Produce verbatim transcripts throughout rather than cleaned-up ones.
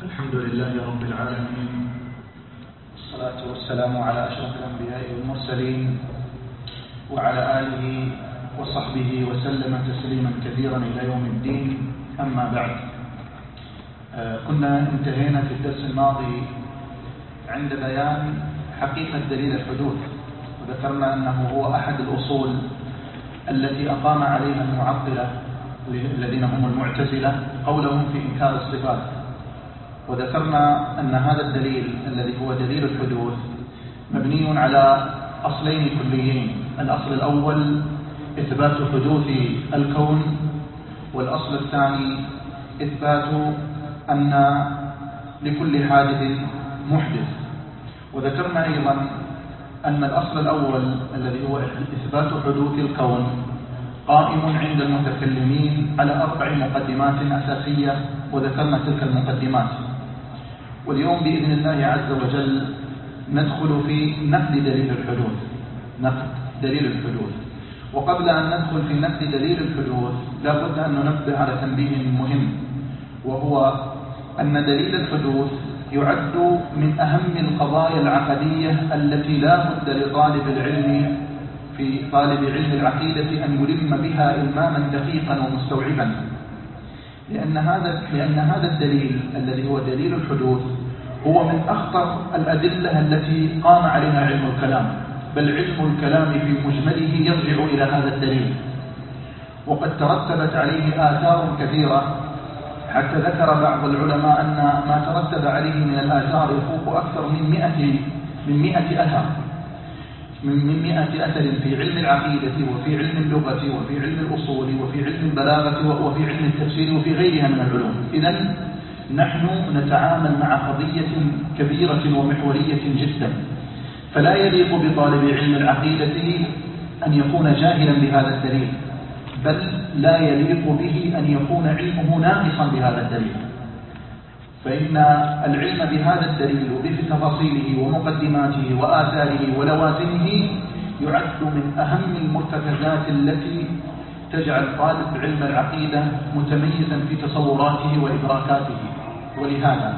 الحمد لله رب العالمين، والصلاة والسلام على أشرف الأنبياء والمرسلين وعلى آله وصحبه وسلم تسليما كثيرا إلى يوم الدين. أما بعد، كنا انتهينا في الدرس الماضي عند بيان حقيقة دليل الحدوث، وذكرنا أنه هو أحد الأصول التي أقام عليها المعطلة الذين هم المعتزلة قولهم في إنكار الصفات. وذكرنا أن هذا الدليل الذي هو دليل الحدوث مبني على أصلين كليين: الأصل الأول إثبات حدوث الكون، والأصل الثاني إثبات أن لكل حادث محدث. وذكرنا أيضا أن الأصل الأول الذي هو إثبات حدوث الكون قائم عند المتكلمين على أربع مقدمات أساسية، وذكرنا تلك المقدمات. واليوم بإذن الله عز وجل ندخل في نقد دليل الحدوث نقد دليل الحدوث وقبل أن ندخل في نقد دليل الحدوث لا بد أن ننبه على تنبيه مهم، وهو أن دليل الحدوث يعد من أهم القضايا العقدية التي لا بد لطالب العلم في طالب علم العقيدة أن يلم بها إلماما دقيقا ومستوعبا، لأن هذا لأن هذا الدليل الذي هو دليل الحدوث هو من أخطر الأدلة التي قام عليها علم الكلام، بل علم الكلام في مجمله يرجع إلى هذا الدليل، وقد ترتبت عليه آثار كثيرة، حتى ذكر بعض العلماء أن ما ترتب عليه من الآثار يفوق أكثر من مئة من مئة أثر من مئة أثر في علم العقيدة وفي علم اللغة وفي علم الأصول وفي علم البلاغة وفي علم التفسير وفي غيرها من العلوم. إذن نحن نتعامل مع قضية كبيرة ومحورية جدا، فلا يليق بطالب علم العقيدة أن يكون جاهلا بهذا الدليل، بل لا يليق به أن يكون علمه ناقصا بهذا الدليل، فإن العلم بهذا الدليل وبتفاصيله ومقدماته وآثاره ولوازمه يعد من أهم المرتكزات التي تجعل طالب علم العقيدة متميزا في تصوراته وإدراكاته. ولهذا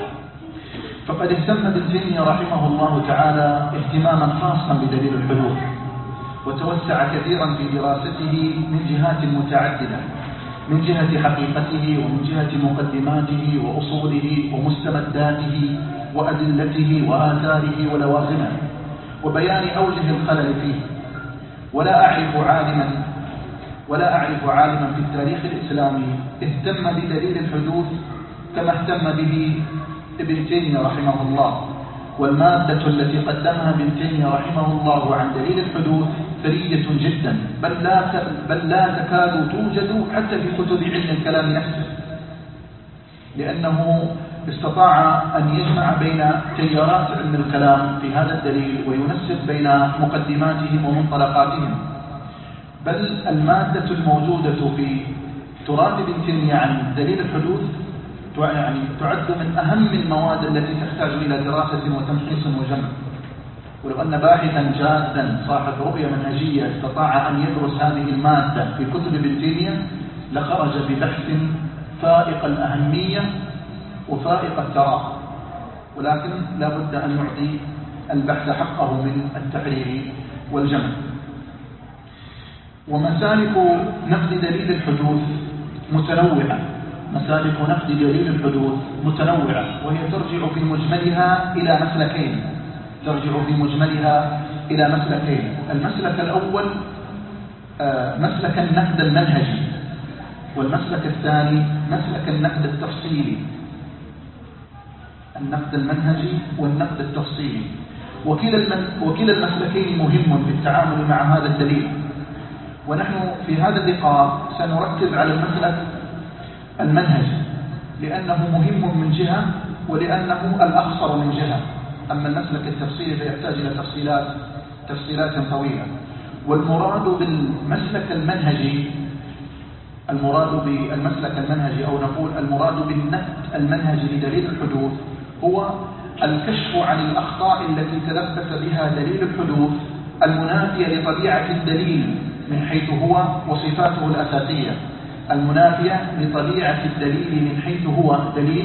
فقد اهتم ابن تيمية رحمه الله تعالى اهتماما خاصا بدليل الحدوث، وتوسع كثيرا في دراسته من جهات متعددة، من جهة حقيقته ومن جهة مقدماته وأصوله ومستمداته وأدلته وآثاره ولوازمه وبيان أوجه الخلل فيه. ولا أعرف عالما ولا أعرف عالما في التاريخ الإسلامي اهتم بدليل الحدوث كما اهتم به ابن تيمية رحمه الله. والمادة التي قدمها ابن تيمية رحمه الله عن دليل الحدوث ثرية جدا، بل لا بل لا تكاد توجد حتى في كتب علم الكلام نفسه، لأنه استطاع أن يجمع بين تيارات علم الكلام في هذا الدليل وينسب بين مقدماتهم ومنطلقاتهم. بل المادة الموجودة في تراث ابن تيمية عن دليل الحدوث يعني تعد من أهم المواد التي تحتاج إلى دراسة وتمحيص وجمع. ولو أن باحثا جادا صاحب رؤية منهجية استطاع أن يدرس هذه المادة في كتب ابن تيمية لخرج ببحث فائق الأهمية وفائق الثراء، ولكن لا بد أن يعطي البحث حقه من التحرير والجمع. ومسالك نقد دليل الحدوث متنوعة مسالك نقد دليل الحدوث متنوعة وهي ترجع في مجملها إلى مسلكين ترجع في مجملها إلى مسلكين المسلك الأول مسلك النقد المنهجي، والمسلك الثاني مسلك النقد التفصيلي. النقد المنهجي والنقد التفصيلي، وكلا المسلكين مهم في التعامل مع هذا الدليل. ونحن في هذا اللقاء سنركز على المسلك المنهجي، لأنه مهم من جهة ولأنه الأخصر من جهة. أما المسلك التفصيلي فيحتاج إلى تفصيلات تفصيلات طويلة. والمراد بالمسلك المنهجي المراد بالمسلك المنهجي أو نقول المراد بالنقد المنهجي لدليل الحدوث هو الكشف عن الأخطاء التي تلبس بها دليل الحدوث المنافية لطبيعة الدليل من حيث هو وصفاته الأساسية، المنافية لطبيعة الدليل من حيث هو دليل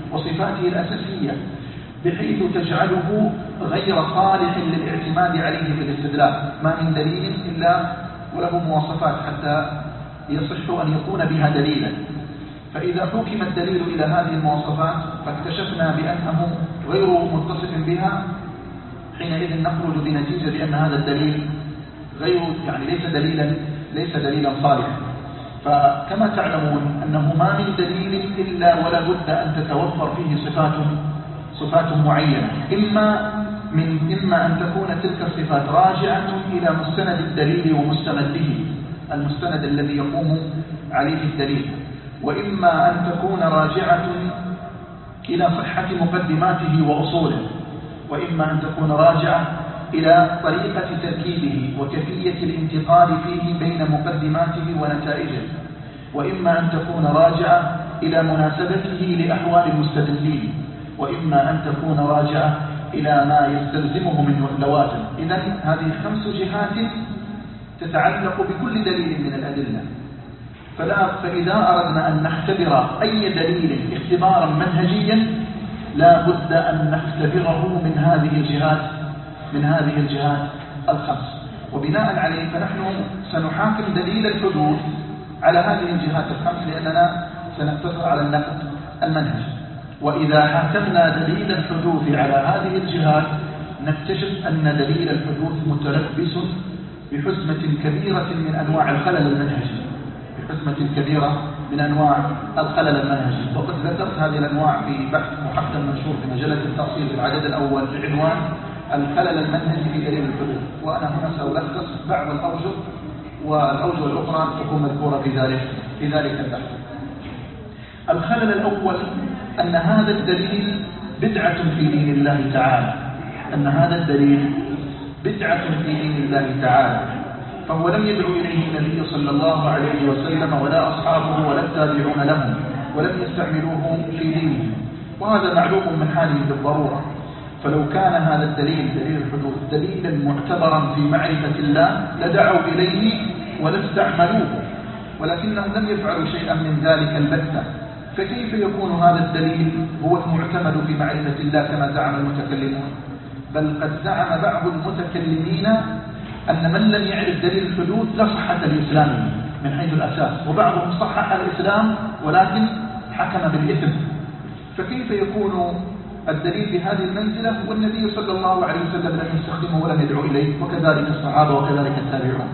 وصفاته الأساسية، بحيث تجعله غير صالح للاعتماد عليه في الاستدلال. ما من دليل إلا وله مواصفات حتى يصح أن يكون بها دليلا. فإذا حكم الدليل إلى هذه المواصفات فاكتشفنا بأنه غير متصف بها، حينئذ نخرج بنتيجة بأن هذا الدليل غير يعني ليس دليلا ليس دليلا صالحا. فكما تعلمون أنه ما من دليل إلا ولا بد أن تتوفر فيه صفات صفات معينة، إما من إما أن تكون تلك الصفات راجعة إلى مستند الدليل ومستنده، المستند الذي يقوم عليه الدليل، وإما أن تكون راجعة إلى صحة مقدماته وأصوله، وإما أن تكون راجعة إلى طريقة تركيبه وكيفية الانتقال فيه بين مقدماته ونتائجه، وإما أن تكون راجعة إلى مناسبته لأحوال المستدلين، وإما أن تكون راجعة إلى ما يستلزمه من لوازم. إذن هذه خمس جهات تتعلق بكل دليل من الأدلة. فلا فإذا أردنا أن نختبر أي دليل اختبارا منهجيا لا بد أن نختبره من هذه الجهات من هذه الجهات الخمس، وبناء عليه فنحن سنحاكم دليل الحدوث على هذه الجهات الخمس، لأننا سنقتصر على النقد المنهجي. وإذا حاكمنا دليل الحدوث على هذه الجهات نكتشف أن دليل الحدوث متلبس بحزمة كبيرة من أنواع الخلل المنهجي بحزمة كبيرة من أنواع الخلل المنهجي. وقد ذكرت هذه الأنواع في بحث محكم منشور في مجلة التأصيل في العدد الأول بعنوان الخلل المنهجي في دليل الحدوث، وأنا هنا سألخص بعض الأوجه، والأوجه الأخرى تكون مذكورة في ذلك في ذلك البحث. الخلل الأول أن هذا الدليل بدعة في دين الله تعالى أن هذا الدليل بدعة في دين الله تعالى فهو لم يدعو إليه النبي صلى الله عليه وسلم ولا أصحابه ولا التابعون لهم، ولم يستعملوه في دينهم، وهذا معلوم من حاله بالضرورة. فلو كان هذا الدليل دليل الحدوث دليلا معتبرا في معرفة الله لدعوا إليه ولا استعملوه، ولكنهم لم يفعلوا شيئا من ذلك البتة. فكيف يكون هذا الدليل هو المعتمد في معرفة الله كما زعم المتكلمون؟ بل قد زعم بعض المتكلمين أن من لم يعرف دليل الحدوث لا صحة الإسلام من حيث الأساس، وبعضهم صحح الإسلام ولكن حكم بالإثم. فكيف يكون الدليل بهذه المنزلة والنبي صلى الله عليه وسلم لم يستخدمه ولم يدعو إليه، وكذلك الصحابة وكذلك التابعون؟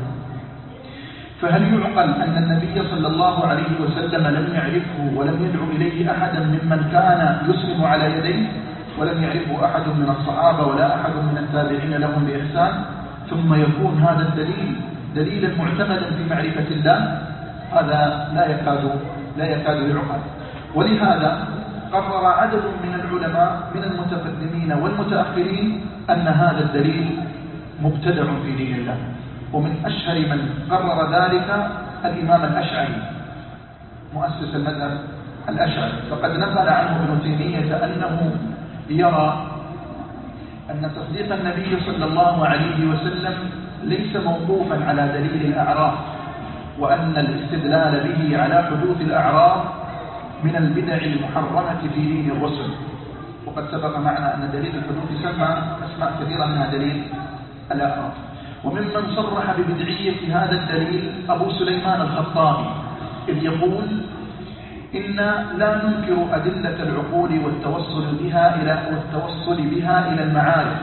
فهل يعقل أن النبي صلى الله عليه وسلم لم يعرفه ولم يدعو إليه أحدا ممن كان يسلم على يديه، ولم يعرفه أحد من الصحابة ولا أحد من التابعين لهم بإحسان، ثم يكون هذا الدليل دليلا معتمدا في معرفة الله؟ هذا لا يكاد لا يكاد يعقل. ولهذا قرر عدد من العلماء من المتقدمين والمتأخرين أن هذا الدليل مبتدع في دين الله. ومن أشهر من قرر ذلك الإمام الأشعري مؤسس المذهب الأشعري، فقد نقل عنه ابن تيمية أنه يرى أن تصديق النبي صلى الله عليه وسلم ليس موقوفا على دليل الأعراف، وأن الاستدلال به على حدوث الأعراف من البدع المحرمة في دين الرسل. وقد سبق معنا أن دليل الحدوث يسمى أسماء كثيرة منها دليل الأعراف. وممن صرح ببدعية هذا الدليل أبو سليمان الخطابي، إذ يقول: إن لا ننكر أدلة العقول والتوصل بها إلى والتوصل بها إلى المعارف،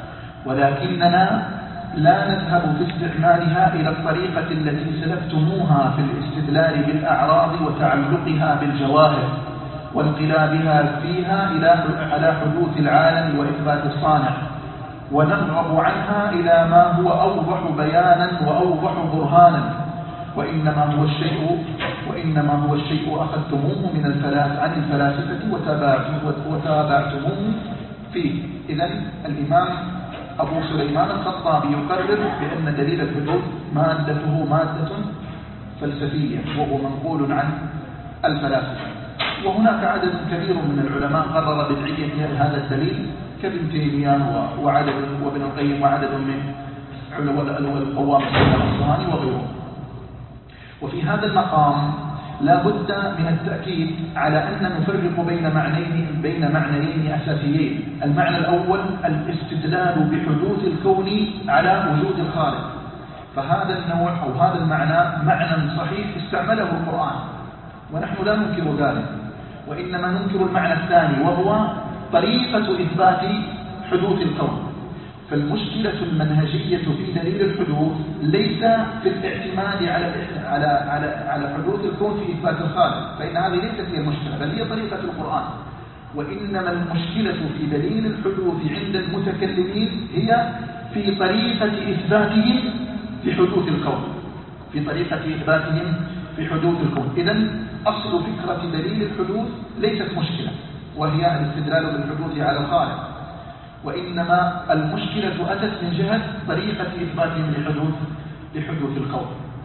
ولكننا لا نذهب في استعمالها إلى الطريقة التي سلفتموها في الاستدلال بالأعراض وتعلقها بالجواهر وانقلابها فيها إلى على حدوث العالم وإثبات الصانع، ونرغب عنها إلى ما هو أوضح بيانا وأوضح برهانا، وإنما هو الشيء وإنما هو الشيء أخذتموه من الفلاس عن الفلاسفة وتابعتموه فيه. إذن الإمام أبو سليمان الخطابي يقرر بأن دليل الحدوث مادته مادة فلسفية، وهو منقول عن الفلاسفة. وهناك عدد كبير من العلماء قرر بدعية هذا الدليل كابن تيمية وعدد وابن القيم وعدد من علماء القوام الأصفهاني وغيرهم. وفي هذا المقام لا بد من التأكيد على أن نفرق بين معنيين بين معنيين أساسيين. المعنى الأول الاستدلال بحدوث الكون على وجود الخالق، فهذا النوع أو هذا المعنى معنى صحيح استعمله القرآن ونحن لا ننكر ذلك، وإنما ننكر المعنى الثاني وهو طريقة إثبات حدوث الكون. فالمشكلة المنهجية في دليل الحدوث ليس في الاعتماد على على على على حدوث الكون في إثبات الخالق، فإن هذه ليست هي المشكلة بل هي طريقة القرآن، وإنما المشكلة في دليل الحدوث عند المتكلمين هي في طريقة إثباتهم في حدوث الكون، في طريقة إثباتهم في حدوث الكون. إذن أصل فكرة دليل الحدوث ليست مشكلة، وهي الاستدلال بالحدوث على الخالق، وإنما المشكلة أتت من جهة طريقة إثباتهم لحدوث لحدوث الكون.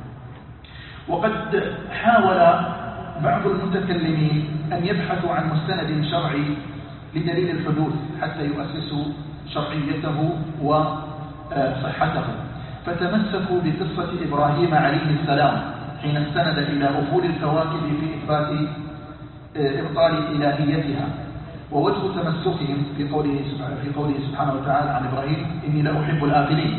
وقد حاول بعض المتكلمين أن يبحثوا عن مستند شرعي لدليل الحدوث حتى يؤسسوا شرعيته وصحته، فتمسكوا بقصة إبراهيم عليه السلام حين استند إلى أفول الكواكب في إثبات إبطال إلهيتها. ووجه تمسكهم في قوله سبحانه, في قوله سبحانه وتعالى عن إبراهيم إني لا أحب الآفلين.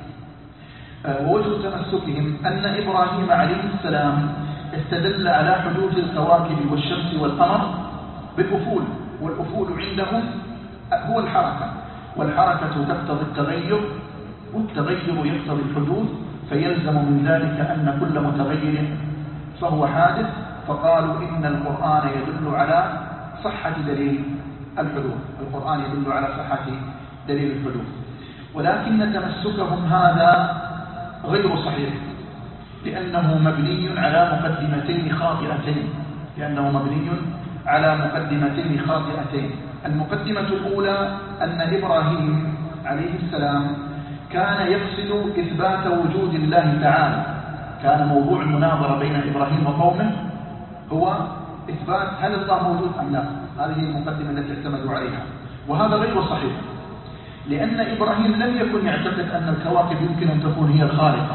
ووجه تمسكهم أن إبراهيم عليه السلام استدل على حدوث الكواكب والشمس والقمر بالأفول، والأفول عندهم هو الحركة، والحركة تقتضي التغير، والتغير يقتضي الحدوث، فيلزم من ذلك أن كل متغير فهو حادث، فقالوا إن القرآن يدل على صحة دليل الحدوث، القرآن يدل على صحة دليل الحدوث. ولكن تمسكهم هذا غير صحيح، لأنه مبني على مقدمتين خاطئتين لأنه مبني على مقدمتين خاطئتين المقدمة الأولى أن إبراهيم عليه السلام كان يقصد إثبات وجود الله تعالى، كان موضوع المناظرة بين إبراهيم وقومه هو إثبات هل الله موجود أم لا. هذه المقدمة التي اعتمدوا عليها، وهذا غير صحيح، لأن إبراهيم لم يكن يعتقد أن الكواكب يمكن أن تكون هي الخالقة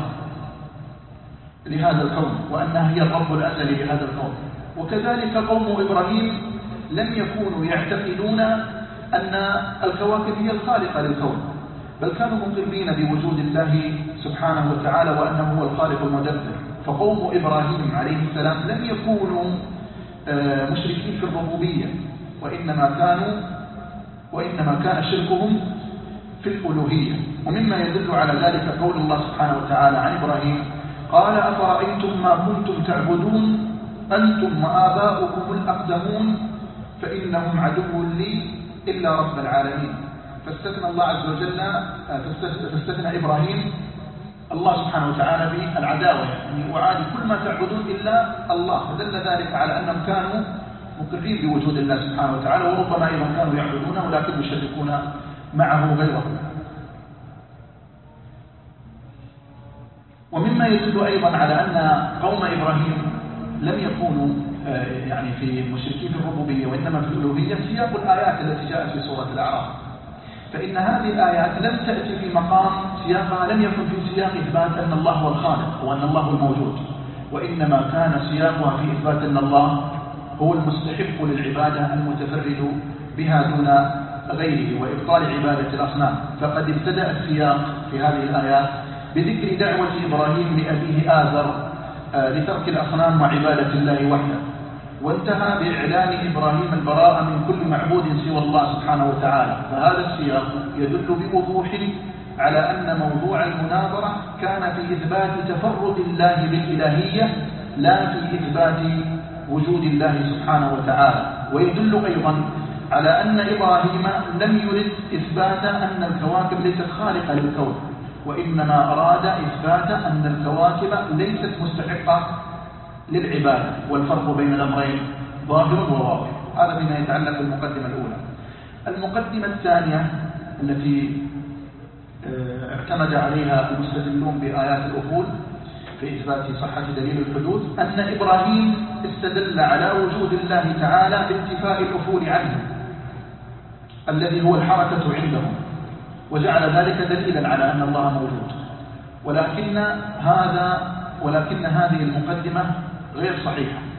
لهذا الكون، وأنها هي الرب الأزلي لهذا الكون. وكذلك قوم إبراهيم لم يكونوا يعتقدون أن الكواكب هي الخالقة للكون، بل كانوا مقرين بوجود الله سبحانه وتعالى وأنه هو الخالق المدبر. فقوم إبراهيم عليه السلام لم يكونوا مشركين في الربوبية، وإنما كانوا وإنما كان شركهم في الألوهية. ومما يدل على ذلك قول الله سبحانه وتعالى عن إبراهيم قال أفرأيتم ما كنتم تعبدون أنتم وآباؤكم الأقدمون فإنهم عدو لي إلا رب العالمين. فاستثنى الله عز وجل فاستثنى إبراهيم الله سبحانه وتعالى بالعداوة، يعني وعادي كل ما تعبدون إلا الله، فدل ذلك على أنهم كانوا مقرين بوجود الله سبحانه وتعالى، وربما أيضا كانوا يعبدونه ولكن يشركون معه غيره. ومما يدل أيضا على أن قوم إبراهيم لم يكونوا يعني في مشركين في الربوبية وإنما في الألوهية سياق الآيات التي جاءت في سورة الأعراف، فإن هذه الآيات لم تأتي في مقام سياقها لم يكن في سياق إثبات أن الله هو الخالق وأن الله هو الموجود، وإنما كان سياقها في إثبات أن الله هو المستحق للعبادة المتفرد بها دون غيره وإبطال عبادة الأصنام. فقد ابتدأ السياق في هذه الآيات بذكر دعوة إبراهيم لأبيه آزر لترك الأصنام وعبادة الله وحده، وانتهى بإعلان إبراهيم البراءة من كل معبود سوى الله سبحانه وتعالى. فهذا السياق يدل بوضوح على أن موضوع المناظرة كان في إثبات تفرد الله بالإلهية لا في إثبات وجود الله سبحانه وتعالى. ويدل أيضا على أن إبراهيم لم يرد إثبات أن الكواكب ليست خالقة للكون، وإنما أراد إثبات أن الكواكب ليست مستحقة للعبادة، والفرق بين الأمرين ظاهر وواضح. هذا بما يتعلق بالمقدمة الأولى. المقدمة الثانية التي اعتمد عليها المستدلون بآيات الأفول في إثبات صحة دليل الحدوث أن إبراهيم استدل على وجود الله تعالى بانتفاء الأفول عنه الذي هو الحركة عندهم، وجعل ذلك دليلا على أن الله موجود. ولكن هذا ولكن هذه المقدمة غير صحيحة،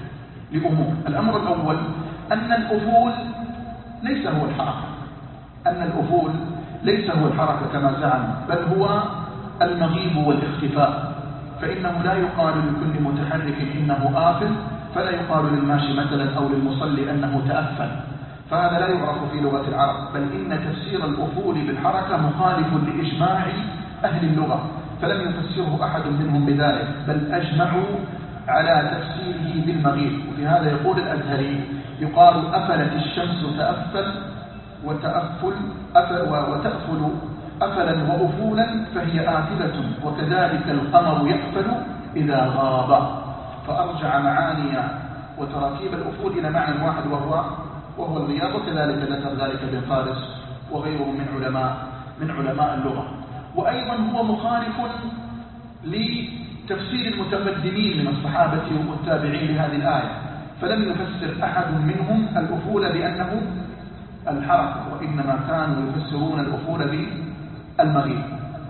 لأمور. الأمر الأول أن الأفول ليس هو الحركة، أن الأفول ليس هو الحركة كما زعم، بل هو المغيب والاختفاء. فإنه لا يقال لكل متحرك إنه آفل، فلا يقال للماشي مثلا أو للمصلي أنه تأفل، فهذا لا يعرف في لغة العرب. بل إن تفسير الأفول بالحركة مخالف لإجماع أهل اللغة، فلم يفسره أحد منهم بذلك، بل أجمعوا على تفسيره بالمغيب. وفي هذا يقول الأزهري: يقال أفلت الشمس تأفل وتأفل أفل وتأفل أفلا وأفولا فهي آفلة، وكذلك القمر يأفل إذا غاب. فأرجع معاني وتراكيب الأفول إلى معنى واحد وهو وهو الغياب، وكذلك ذكر ذلك ابن فارس وغيره من علماء من علماء اللغة. وأيضا هو مخالف لتفسير المتقدمين من الصحابة والتابعين لهذه الآية، فلم يفسر أحد منهم الأفول بأنه الحركة، وإنما كانوا يفسرون الأفول بالمغيب.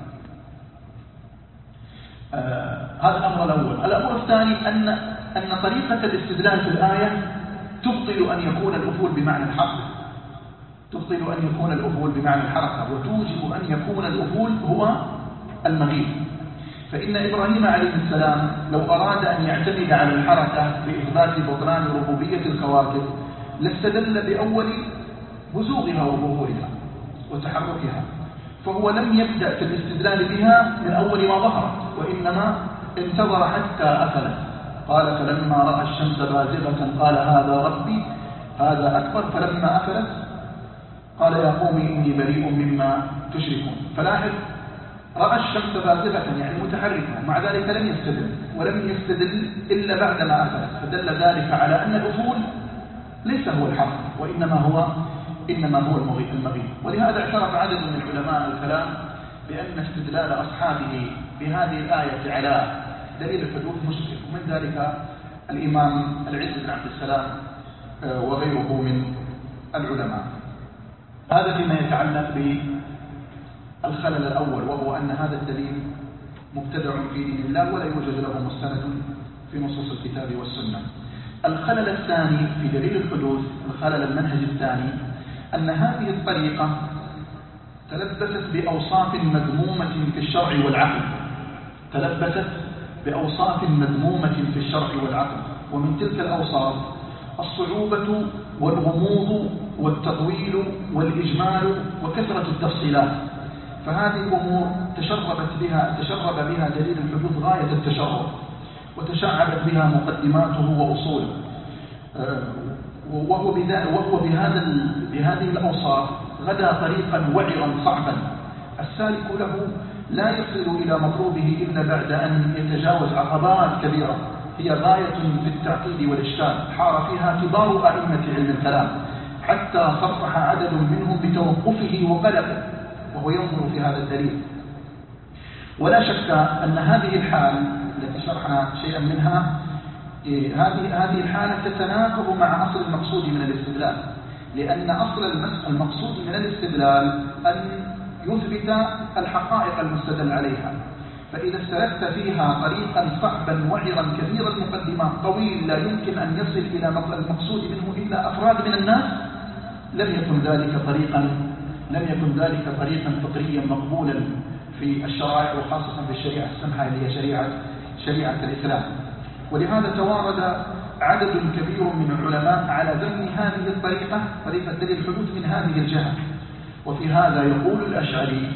آه هذا الأمر الأول. الأمر الثاني أن أن طريقة الاستدلال في الآية تبطل أن يكون الأفول بمعنى الحركة، تبطل أن يكون الأفول بمعنى الحركة، وتوجب أن يكون الأفول هو المغيب. فإن إبراهيم عليه السلام لو أراد أن يعتمد على الحركة لإثبات بطلان ربوبية الكواكب لاستدل بأول بزوغها وظهورها وتحركها، فهو لم يبدأ في الاستدلال بها من أول ما ظهرت، وإنما انتظر حتى أفلت. قال: فلما رأى الشمس بازغة قال هذا ربي هذا أكبر، فلما أفلت قال يا قوم إني بريء مما تشركون. فلاحظ، رأى الشمس بازغة يعني متحركة، مع ذلك لم يستدل، ولم يستدل إلا بعدما أفلت، فدل ذلك على أن الأفول ليس هو الحق، وإنما هو إنما هو المغيب. ولهذا اعترف عدد من علماء الكلام بأن استدلال أصحابه بهذه الآية على دليل الحدوث مشرك، ومن ذلك الإمام العز بن عبد السلام وغيره من العلماء. هذا فيما يتعلق بالخلل الأول، وهو أن هذا الدليل مبتدع في دين الله ولا يوجد له مستند في نصوص الكتاب والسنة. الخلل الثاني في دليل الحدوث، الخلل المنهج الثاني، أن هذه الطريقة تلبست بأوصاف مذمومة في الشرع والعقل، تلبست بأوصاف مذمومة في الشرع والعقل، ومن تلك الأوصاف الصعوبة والغموض والتطويل والإجمال وكثرة التفصيلات. فهذه الأمور تشربت بها تشرب بها دليل الحدوث غاية التشرب، وتشعبت بها مقدماته وأصوله، وهو وهو بهذا بهذه الأوصاف غدا طريقا وعرا صعبا، السالك له لا يصل إلى مطلوبه إلا بعد أن يتجاوز عقبات كبيرة هي غاية في التعقيد والإشكال حار فيها كبار أئمة علم الكلام، حتى صرح عدد منهم بتوقفه وقلقه وهو ينظر في هذا الدليل. ولا شك أن هذه الحال التي شرحنا شيئا منها، هذه هذه الحالة تتناقض مع أصل المقصود من الاستدلال، لأن أصل المقصود من الاستدلال أن يثبت الحقائق المستدل عليها، فإذا استلفت فيها طريقا صعبا وعرا كثير المقدمات طويل لا يمكن أن يصل إلى المقصود منه إلا أفراد من الناس، لم يكن ذلك طريقا لم يكن ذلك طريقا فطريا مقبولا في الشرائع، وخاصة في الشريعة السمحة اللي هي شريعة شريعة الإسلام. ولهذا توارد عدد كبير من العلماء على ذم هذه الطريقة، طريقة دليل الحدوث من هذه الجهة. وفي هذا يقول الأشعري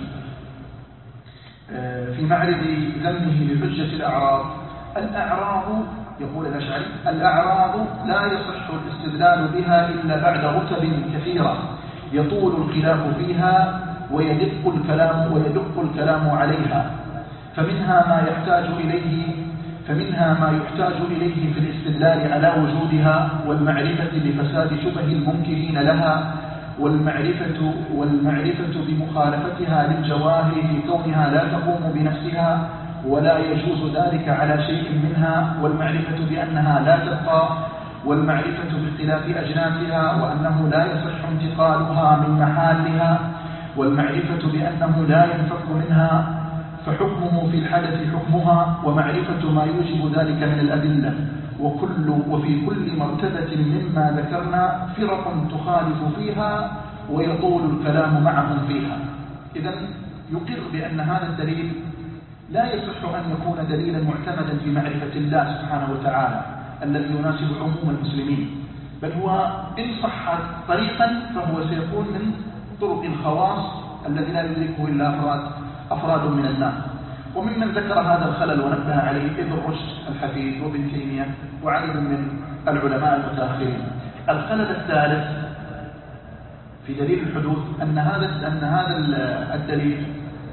في معرض ذمه لحجة الأعراض: الأعراض، يقول الأشعري، الأعراض لا يصح الاستدلال بها إلا بعد رتب كثيرة يطول الخلاف فيها ويدق الكلام ويدق الكلام عليها، فمنها ما يحتاج إليه فمنها ما يحتاج إليه في الاستدلال على وجودها والمعرفة بفساد شبه المنكرين لها، والمعرفة والمعرفة بمخالفتها للجواهر في كونها لا تقوم بنفسها ولا يجوز ذلك على شيء منها، والمعرفة بأنها لا تبقى، والمعرفة باختلاف أجناسها وأنه لا يصح انتقالها من محلها، والمعرفة بأنه لا ينفك منها فحكمه في الحدث حكمها، ومعرفة ما يوجب ذلك من الأدلة، وكل وفي كل مرتبة مما ذكرنا فرق تخالف فيها ويطول الكلام معهم فيها. إذن يقر بأن هذا الدليل لا يصح أن يكون دليلا معتمدا في معرفة الله سبحانه وتعالى الذي يناسب عموم المسلمين، بل هو إن صح طريقا فهو سيكون من طرق الخواص الذي لا يدركه إلا أفراد, أفراد من الناس. وممن ذكر هذا الخلل ونبه عليه ابن رشد الحفيد وابن تيمية وعدد من العلماء المتأخرين. الخلل الثالث في دليل الحدوث أن هذا أن هذا الدليل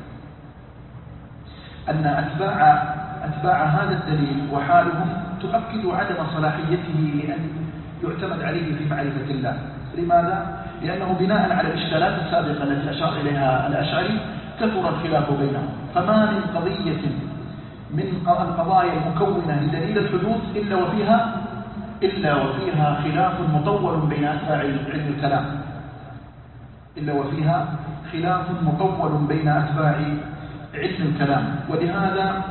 أن أتباع أتباع هذا الدليل وحالهم تؤكد عدم صلاحيته لأن يعتمد عليه في معرفة الله. لماذا؟ لأنه بناء على الإشكالات السابقة التي أشار إليها الأشعري كثر الخلاف بينهم، فما من قضية من القضايا المكونة لدليل الحدوث إلا وفيها إلا وفيها خلاف مطول بين أتباع علم الكلام إلا وفيها خلاف مطول بين أتباع علم الكلام. ولهذا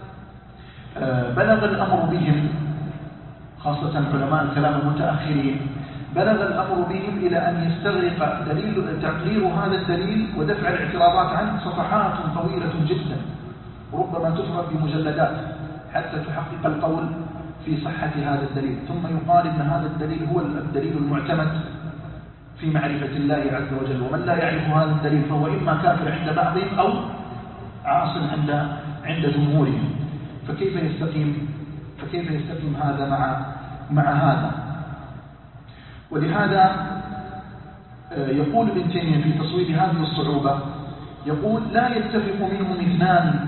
بلغ الأمر بهم، خاصة علماء الكلام المتأخرين، بلغ الأمر بهم إلى أن يستغرق دليل تقرير هذا الدليل ودفع الاعتراضات عنه صفحات طويلة جدا، ربما تفرد بمجلدات حتى تحقق القول في صحة هذا الدليل، ثم يقال إن هذا الدليل هو الدليل المعتمد في معرفة الله عز وجل، ومن لا يعرف هذا الدليل فهو إما كافر عند بعضهم أو عاص عند عند جمهورهم. فكيف يستقيم فكيف يستقيم هذا مع مع هذا؟ ولهذا يقول ابن تيمية في تصويب هذه الصعوبة، يقول لا يتفق منهم اثنان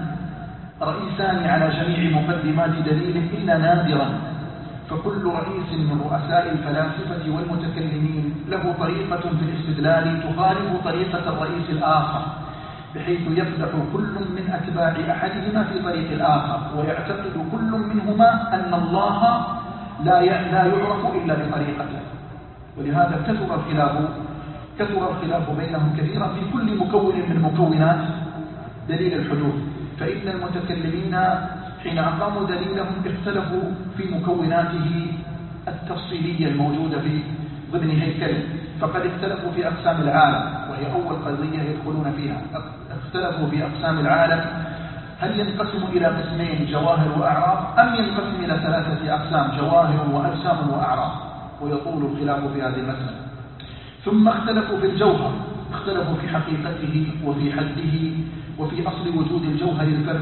رئيسان على جميع مقدمات دليل إلا نادرا، فكل رئيس من رؤساء الفلاسفة والمتكلمين له طريقة في الاستدلال تخالف طريقة الرئيس الآخر، بحيث يفلح كل من أتباع أحدهما في طريق الآخر، ويعتقد كل منهما أن الله لا لا يعرف إلا بطريقته. ولهذا كثر الخلاف كثر الخلاف بينهم كثيرا في كل مكون من مكونات دليل الحدوث. فإن المتكلمين حين أقاموا دليلهم اختلفوا في مكوناته التفصيلية الموجودة في ضمن هيكله، فقد اختلفوا في أقسام العالم، وهي أول قضية يدخلون فيها. اختلفوا في أقسام العالم، هل ينقسم إلى قسمين جواهر وأعراض أم ينقسم إلى ثلاثة أقسام جواهر وأجسام وأعراض، ويطول الخلاف في هذه المسألة. ثم اختلفوا في الجوهر، اختلفوا في حقيقته وفي حده وفي أصل وجود الجوهر الفرد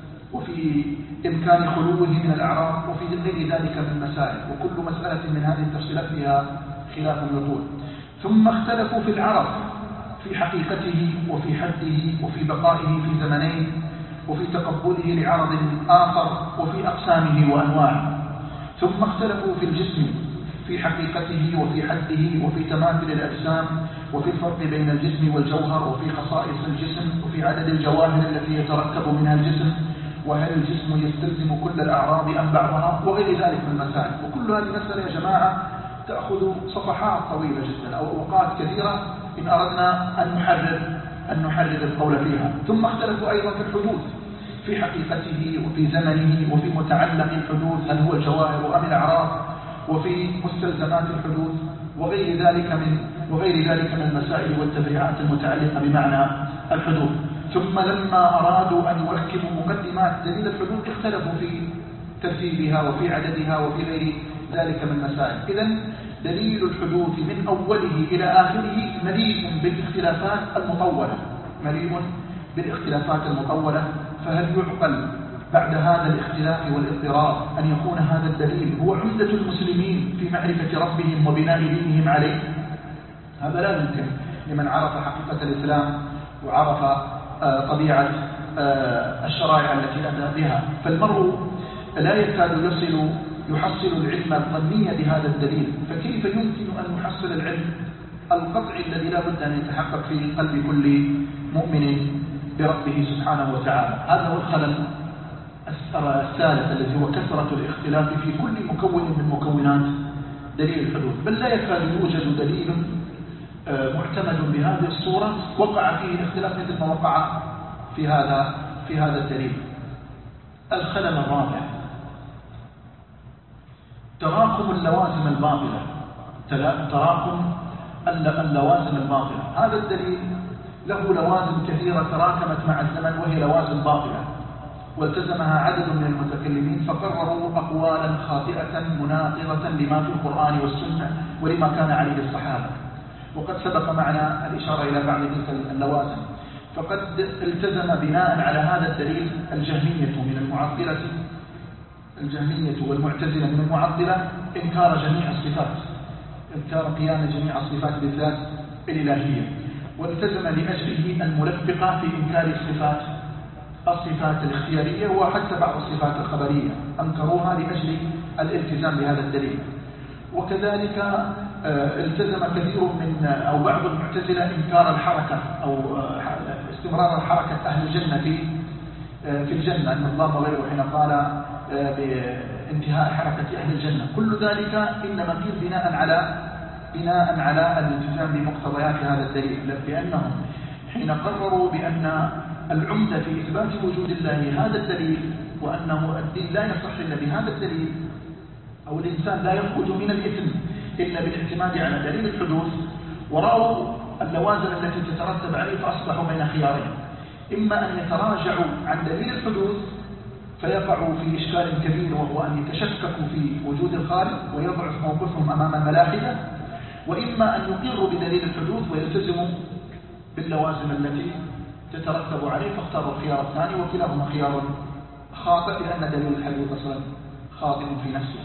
وفي إمكان خلوه من الأعراض وفي غير ذلك من مسائل، وكل مسألة من هذه التفصيلات فيها خلاف يطول. ثم اختلفوا في العرض، في حقيقته وفي حده وفي بقائه في زمنين وفي تقبله لعرض آخر وفي أقسامه وأنواعه. ثم اختلفوا في الجسم، في حقيقته وفي حده وفي تماثل الأجسام وفي الفرق بين الجسم والجوهر وفي خصائص الجسم وفي عدد الجواهر التي يتركب منها الجسم، وهل الجسم يستلزم كل الأعراض أم بعضها، وغير ذلك من المسائل. وكل هذه المسألة يا جماعة تأخذ صفحات طويلة جدا أو أوقات كثيرة إن أردنا أن نحرر أن نحرر القول فيها. ثم اختلفوا أيضا في الحدوث، في حقيقته وفي زمنه وفي متعلق الحدوث، هل هو الجواهر أم الأعراض، وفي مستلزمات الحدوث وغير ذلك من وغير ذلك من المسائل والتفريعات المتعلقة بمعنى الحدوث. ثم لما أرادوا أن يركبوا مقدمات دليل الحدوث اختلفوا في ترتيبها وفي عددها وفي غير ذلك من المسائل. إذن دليل الحدوث من أوله إلى آخره مليء بالاختلافات المطولة مليء بالاختلافات المطولة فهل يعقل بعد هذا الاختلاف والاضطراب أن يكون هذا الدليل هو عمدة المسلمين في معرفة ربهم وبناء دينهم عليه؟ هذا لا يمكن لمن عرف حقيقة الإسلام وعرف طبيعة الشرائع التي أتى بها. فالمرء لا يكاد يصل يحصل العلم الظني بهذا الدليل، فكيف يمكن أن يحصل العلم القطعي الذي لا بد أن يتحقق في قلب كل مؤمن بربه سبحانه وتعالى؟ هذا هو الخلل الثالث الذي هو كثرة الاختلاف في كل مكون من مكونات دليل الحدوث. بل لا يكاد يوجد دليل معتمد بهذه الصورة وقع فيه الاختلاف مثل ما وقع في هذا في هذا الدليل. الخلل الرابع تراكم اللوازم الباطلة تراكم اللوازم الباطلة. هذا الدليل له لوازم كثيرة تراكمت مع الزمن وهي لوازم باطلة، والتزمها عدد من المتكلمين فقرروا أقوالا خاطئة مناقضة لما في القرآن والسنة ولما كان عليه الصحابة. وقد سبق معنا الإشارة إلى بعض تلك اللوازم. فقد التزم بناء على هذا الدليل الجهمية من المعطلة الجهمية والمعتزلة من المعطلة إنكار جميع الصفات، إنكار قيام جميع الصفات بالذات الإلهية، والتزم لأجله الملفقة في إنكار الصفات الصفات الاختيارية وحتى بعض الصفات الخبرية أنكروها لأجل الالتزام بهذا الدليل. وكذلك التزم كثير من أو بعض المعتزلة إنكار الحركة أو استمرار الحركة أهل الجنة في في الجنة، أن الله غيره حين قال بانتهاء حركة أهل الجنة. كل ذلك إنما قيل بناء على بناء على الالتزام بمقتضيات هذا الدليل، لأنهم حين قرروا بأن العمدة في إثبات وجود الله هذا الدليل، وأنه الدين لا يصح إلا بهذا الدليل، أو الإنسان لا يخرج من الإثم إلا بالاعتماد على دليل الحدوث، ورأوا اللوازم التي تترتب عليه فأصبحوا بين خيارين: إما أن يتراجعوا عن دليل الحدوث فيقعوا في إشكال كبير، وهو أن يتشككوا في وجود الخالق ويضعف موقفهم أمام الملاحدة، وإما أن يقروا بدليل الحدوث ويلتزموا باللوازم التي تترتب عليه، فاختاروا الخيار الثاني، وكلاهما خيار خاطئ لأن دليل الحدوث أصلا خاطئ في نفسه.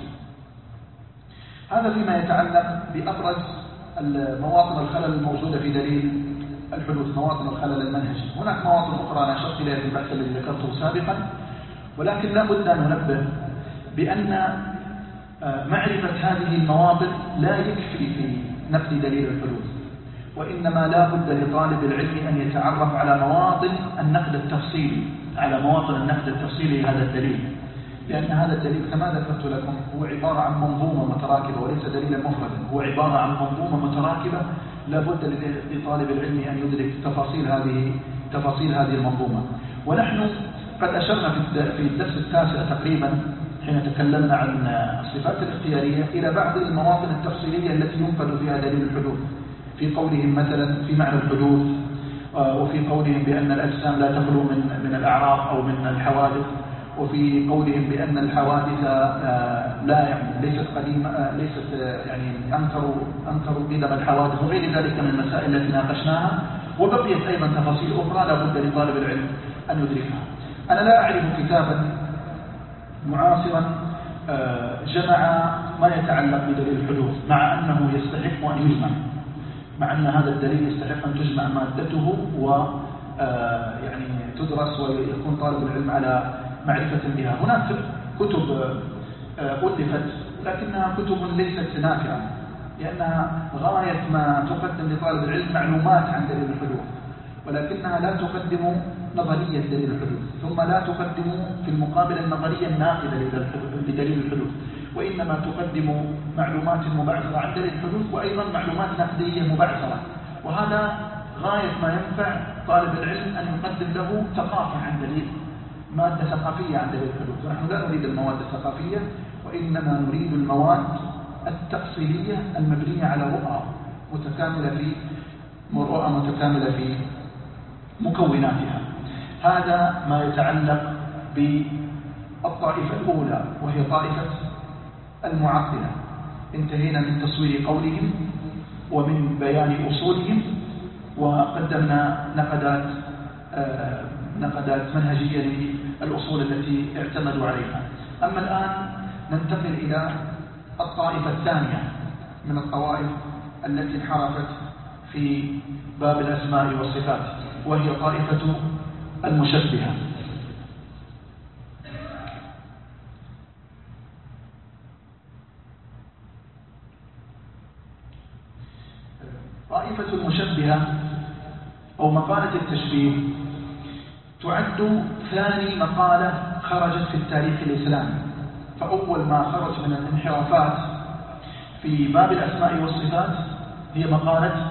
هذا فيما يتعلق بأبرز مواطن الخلل الموجودة في دليل الحدوث، مواطن الخلل المنهجي. هناك مواطن أخرى أنا أشرت إليها في البحث الذي ذكرته سابقا، ولكن لا بد أن ننبه بأن معرفة هذه المواطن لا يكفي في نفي دليل الحدوث، وإنما لا بد لطالب العلم أن يتعرف على مواطن النقد التفصيلي على مواطن النقد التفصيلي لهذا الدليل، لأن هذا الدليل كما ذكرت لكم هو عبارة عن منظومة متراكبة وليس دليلا مفردا، هو عبارة عن منظومة متراكبة لا بد لطالب العلم أن يدرك تفاصيل هذه تفاصيل هذه المنظومة. ونحن قد أشرنا في الدرس التاسع تقريبا حين تكلمنا عن الصفات الاختيارية إلى بعض المواطن التفصيلية التي ينقل فيها دليل الحدوث، في قولهم مثلا في معنى الحدوث، وفي قولهم بأن الأجسام لا تخلو من من الأعراض أو من الحوادث، وفي قولهم بأن الحوادث لا يعني ليست قديمة ليست يعني أنكروا أنكروا قدم الحوادث وغير ذلك من المسائل التي ناقشناها. وبقيت أيضا تفاصيل أخرى لا بد لطالب العلم أن يدركها. أنا لا أعرف كتابا معاصرا جمع ما يتعلق بدليل الحدوث مع أنه يستحق أن يجمع، مع أن هذا الدليل يستحق أن تجمع مادته و يعني تدرس ويكون طالب العلم على معرفة بها. هناك كتب ألفت لكنها كتب ليست نافعة، لأنها غاية ما تقدم لطالب العلم معلومات عن دليل الحدوث، ولكنها لا تقدم نظرية دليل الحدوث، ثم لا تقدم في المقابل النظرية الناقدة لدليل الحدوث، وإنما تقدم معلومات مبعثرة عن دليل الحدوث وأيضا معلومات نقدية مبعثرة. وهذا غاية ما ينفع طالب العلم أن يقدم له ثقافة عن دليل مادة ثقافية عن دليل الحدوث. ونحن لا نريد المواد الثقافية، وإنما نريد المواد التأصيلية المبنية على رؤى متكاملة في رؤى متكاملة في مكوناتها. هذا ما يتعلق بالطائفة الأولى وهي طائفة المعطلة. انتهينا من تصوير قولهم ومن بيان أصولهم، وقدمنا نقدات نقدات منهجية للأصول التي اعتمدوا عليها. أما الآن ننتقل إلى الطائفة الثانية من الطوائف التي انحرفت في باب الأسماء والصفات، وهي طائفة المشبهة. طائفة المشبهة أو مقالة التشبيه تعد ثاني مقالة خرجت في التاريخ الإسلامي. فأول ما خرج من الانحرافات في باب الأسماء والصفات هي مقالة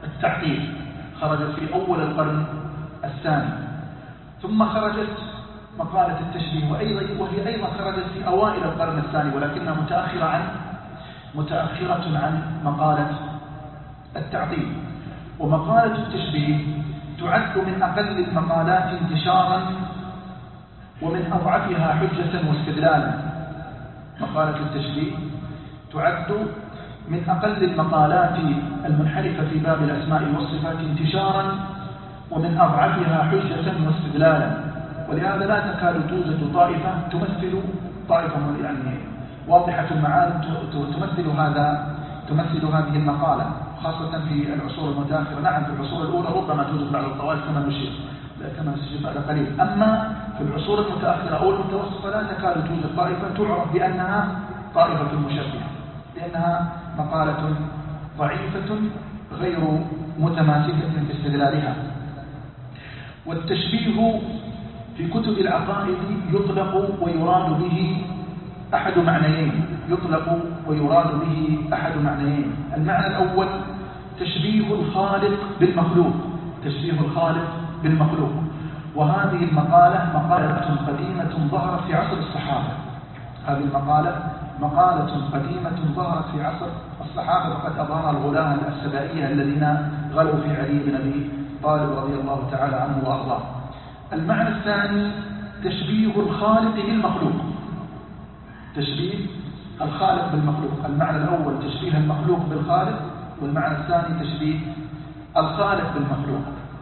التعطيل، خرجت في أول القرن الثاني. ثم خرجت مقالة التشبيه، وهي أيضا خرجت في أوائل القرن الثاني، ولكنها متأخرة عن متأخرة عن مقالة التعطيل. ومقالة التشبيه تعد من أقل المقالات انتشارا ومن أضعفها حجة واستدلالا. مقالة التشبيه تعد من أقل المقالات المنحرفة في باب الأسماء والصفات انتشارا ومن أضعفها حجة واستدلالا، ولهذا لا تكاد توجد طائفة تمثل طائفة يعني واضحة المعالم تمثل هذا تمثل هذه المقالة، خاصة في العصور المتأخرة. نعم في العصور الأولى ربما توجد بعض الطوائف كما نشير كما نشير بعد قليل، أما في العصور المتأخرة أو المتوسطة لا تكاد توجد طائفة تعرف بأنها طائفة المشبهة، لأنها مقالة ضعيفة غير متماسكة في استدلالها. والتشبيه في كتب العقائد يطلق ويراد به أحد معنيين يطلق ويراد به أحد معنيين المعنى الأول تشبيه الخالق بالمخلوق تشبيه الخالق بالمخلوق وهذه المقالة مقالة قديمة ظهرت في عصر الصحابة. هذه المقالة مقالة قديمة ظهرت في عصر الصحابة، وقد أظهرها الغلاة السبائية الذين غلوا في علي بن أبي طالب رضي الله تعالى عنه وأرضاه. المعنى الثاني تشبيه الخالق بالمخلوق تشبيه الخالق بالمخلوق. المعنى الأول تشبيه المخلوق بالخالق، والمعنى الثاني تشبيه الخالق بالمخلوق.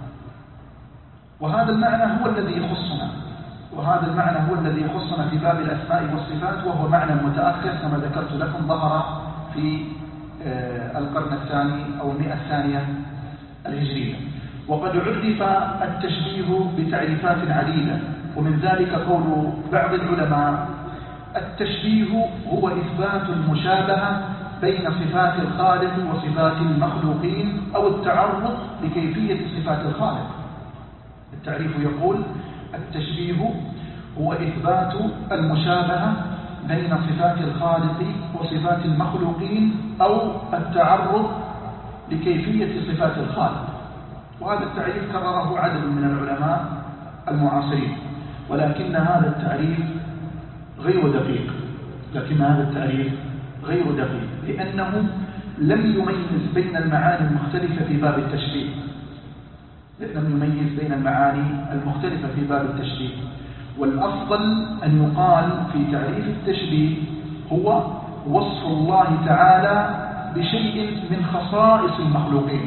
وهذا المعنى هو الذي يخصنا وهذا المعنى هو الذي يخصنا في باب الأسماء والصفات، وهو معنى متأخر كما ذكرت لكم ظهر في القرن الثاني أو المئة الثانية الهجرية. وقد عرف التشبيه بتعريفات عديدة، ومن ذلك قول بعض العلماء التشبيه هو إثبات المشابهة بين صفات الخالق وصفات المخلوقين أو التعرض لكيفية صفات الخالق. التعريف يقول التشبيه هو إثبات المشابهة بين صفات الخالق وصفات المخلوقين أو التعرض لكيفية صفات الخالق. وهذا التعريف كرره عدد من العلماء المعاصرين، ولكن هذا التعريف غير دقيق لكن هذا التعريف غير دقيق لأنه لم يميز بين المعاني المختلفة في باب التشبيه لم يميز بين المعاني المختلفة في باب التشبيه. والأفضل أن يقال في تعريف التشبيه هو وصف الله تعالى بشيء من خصائص المخلوقين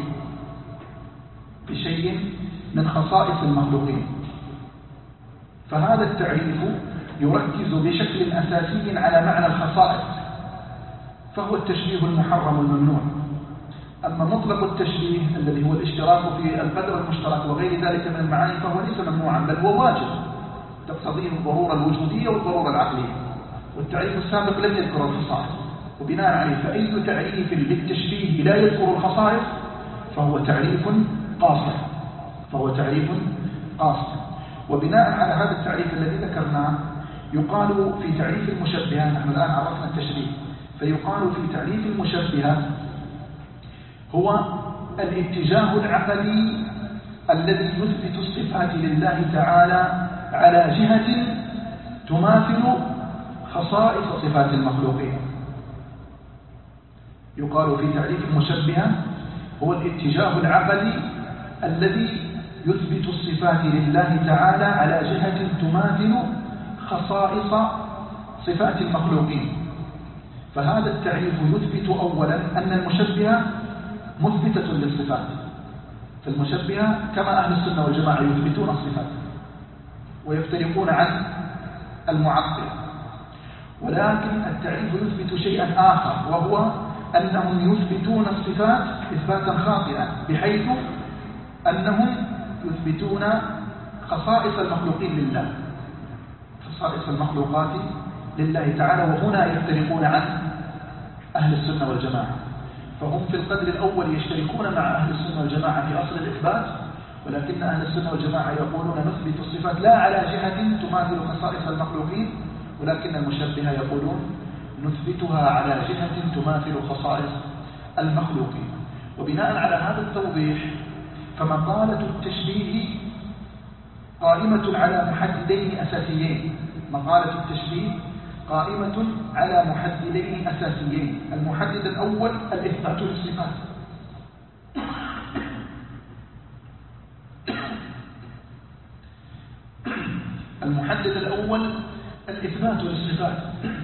بشيء من خصائص المخلوقين فهذا التعريف يركز بشكل أساسي على معنى الخصائص، فهو التشبيه المحرم الممنوع. أما مطلق التشبيه الذي هو الاشتراك في القدر المشترك وغير ذلك من المعاني فهو ليس ممنوعا بل هو واجب تقتضيه الضرورة الوجودية والضرورة العقلية، والتعريف السابق لم يذكر الخصائص، وبناء عليه فأي تعريف للتشبيه لا يذكر الخصائص فهو تعريف قاصر فهو تعريف قاصر وبناء على هذا التعريف الذي ذكرناه يقال في تعريف المشبهة، نحن الآن عرفنا التشبيه، فيقال في تعريف المشبهة هو الاتجاه العقلي الذي يثبت الصفات لله تعالى على جهة تماثل خصائص صفات المخلوقين. يقال في تعريف المشبهة هو الاتجاه العقلي الذي يثبت الصفات لله تعالى على جهة تماثل خصائص صفات المخلوقين. فهذا التعريف يثبت أولا أن المشبهة مثبتة للصفات، فالمشبهة كما أهل السنة والجماعة يثبتون الصفات ويفترقون عن المعطل، ولكن التعريف يثبت شيئا آخر وهو أنهم يثبتون الصفات إثباتا خاطئا، بحيث أنهم يثبتون خصائص المخلوقين لله خصائص المخلوقات لله تعالى، وهنا يفترقون عن أهل السنة والجماعة. فهم في القدر الأول يشتركون مع أهل السنة والجماعة في أصل الإثبات، ولكن أهل السنة والجماعة يقولون نثبت الصفات لا على جهة تماثل خصائص المخلوقين، ولكن المشبهة يقولون نثبتها على جهة تماثل خصائص المخلوقين. وبناء على هذا التوضيح فمقالة التشبيه قائمة على محددين أساسيين. مقالة التشبيه قائمة على محددين أساسيين. المحدد الأول الإثبات للصفات، المحدد الأول الإثبات للصفات،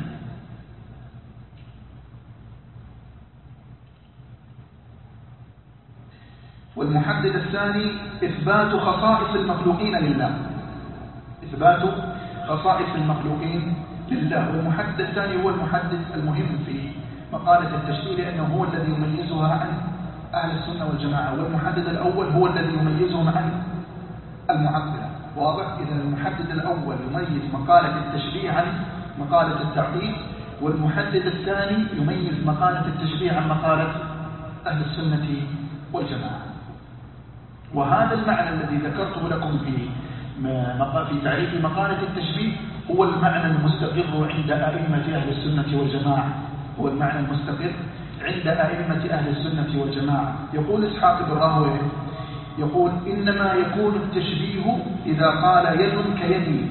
والمحدد الثاني إثبات خصائص المخلوقين لله، إثبات خصائص المخلوقين لله. والمحدد الثاني هو المحدد المهم في مقالة التشبيه لأنه هو الذي يميزها عن أهل السنة والجماعة، والمحدد الأول هو الذي يميزهم عن المعطلة. واضح؟ إذا المحدد الأول يميز مقالة التشبيه عن مقالة التعطيل، والمحدد الثاني يميز مقالة التشبيه عن مقالة أهل السنة والجماعة. وهذا المعنى الذي ذكرته لكم في في تعريف مقالة التشبيه هو المعنى المستقر عند أئمة أهل السنة والجماعة، هو المعنى المستقر عند أئمة أهل السنة والجماعة. يقول إسحاق بن راهويه يقول إنما يكون التشبيه إذا قال يد كيدي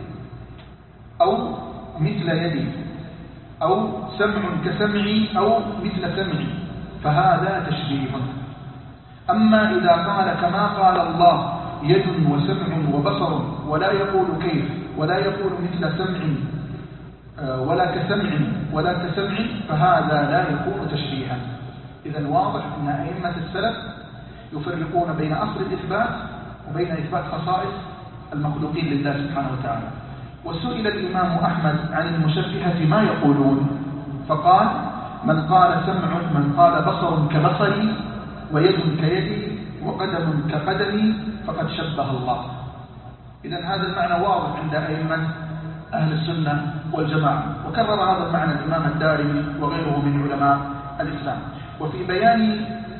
أو مثل يدي أو سمع كسمعي أو مثل سمعي فهذا تشبيه. أما إذا قال كما قال الله يد وسمع وبصر ولا يقول كيف ولا يقول مثل سمع ولا كسمع ولا كسمع فهذا لا يكون تشبيها. إذن واضح أن أئمة السلف يفرقون بين أصل الإثبات وبين إثبات خصائص المخلوقين لله سبحانه وتعالى. وسئل الإمام أحمد عن المشبهة ما يقولون فقال من قال سمع من قال بصر كبصري ويد كيدي وقدم كقدمي فقد شبه الله. إذن هذا المعنى واضح عند أئمة أهل السنة والجماعة، وكرر هذا المعنى الإمام الدارمي وغيره من علماء الإسلام. وفي بيان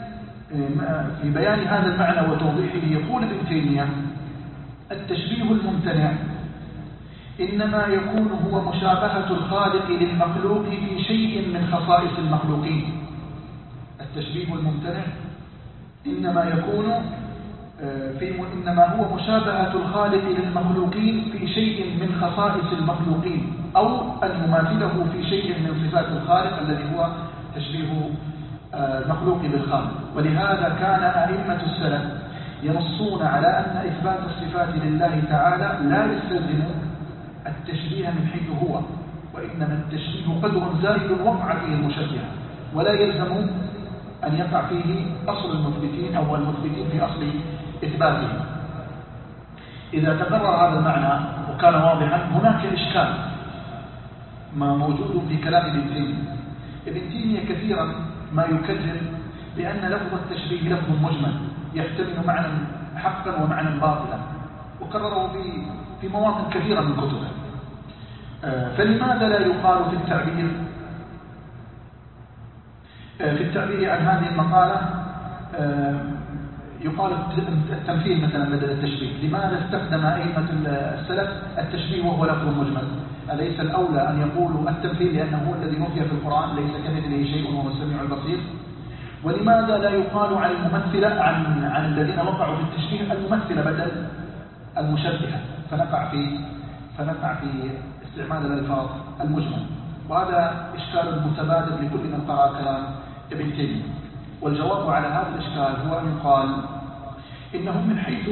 في بيان هذا المعنى وتوضيحه يقول ابن تيمية التشبيه الممتنع إنما يكون هو مشابهة الخالق للمخلوق في شيء من خصائص المخلوقين. التشبيه الممتنع إنما يكون في إنما هو مشابهة الخالق للمخلوقين في شيء من خصائص المخلوقين أو المماثله في شيء من صفات الخالق الذي هو تشبيه المخلوق بالخالق. ولهذا كان أئمة السلف ينصون على أن إثبات الصفات لله تعالى لا يستلزم التشبيه من حيث هو، وإنما التشبيه قدر زائد وقع فيه المشبهة، ولا يلزم أن يقع فيه أصل المثبتين أو المثبتين في أصل إثباته. إذا تقرر هذا المعنى وكان واضحا هناك إشكال ما موجود في كلام ابن تيمية. ابن تيمية كثيرا ما يكرر بأن لفظ التشبيه لفظ مجمل يحتمل معنى حقا ومعنى باطلا، وكرره في في مواطن كثيرة من كتبه. فلماذا لا يقال في التعبير في التعبير عن هذه المقالة يقال التمثيل مثلا بدل التشبيه؟ لماذا استخدم أئمة السلف التشبيه وهو لفظ مجمل؟ أليس الأولى أن يقولوا التمثيل لأنه هو الذي نفي في القرآن ليس كمثله شيء وهو السميع البصير؟ ولماذا لا يقال عن الممثلة عن عن الذين وقعوا في التشبيه الممثلة بدل المشبهة، فنقع في فنقع في استعمال الألفاظ المجمل؟ وهذا إشكال متبادل لكل من قرأ كلام ابن تيمية. والجواب على هذا الإشكال هو أن يقال إنه من حيث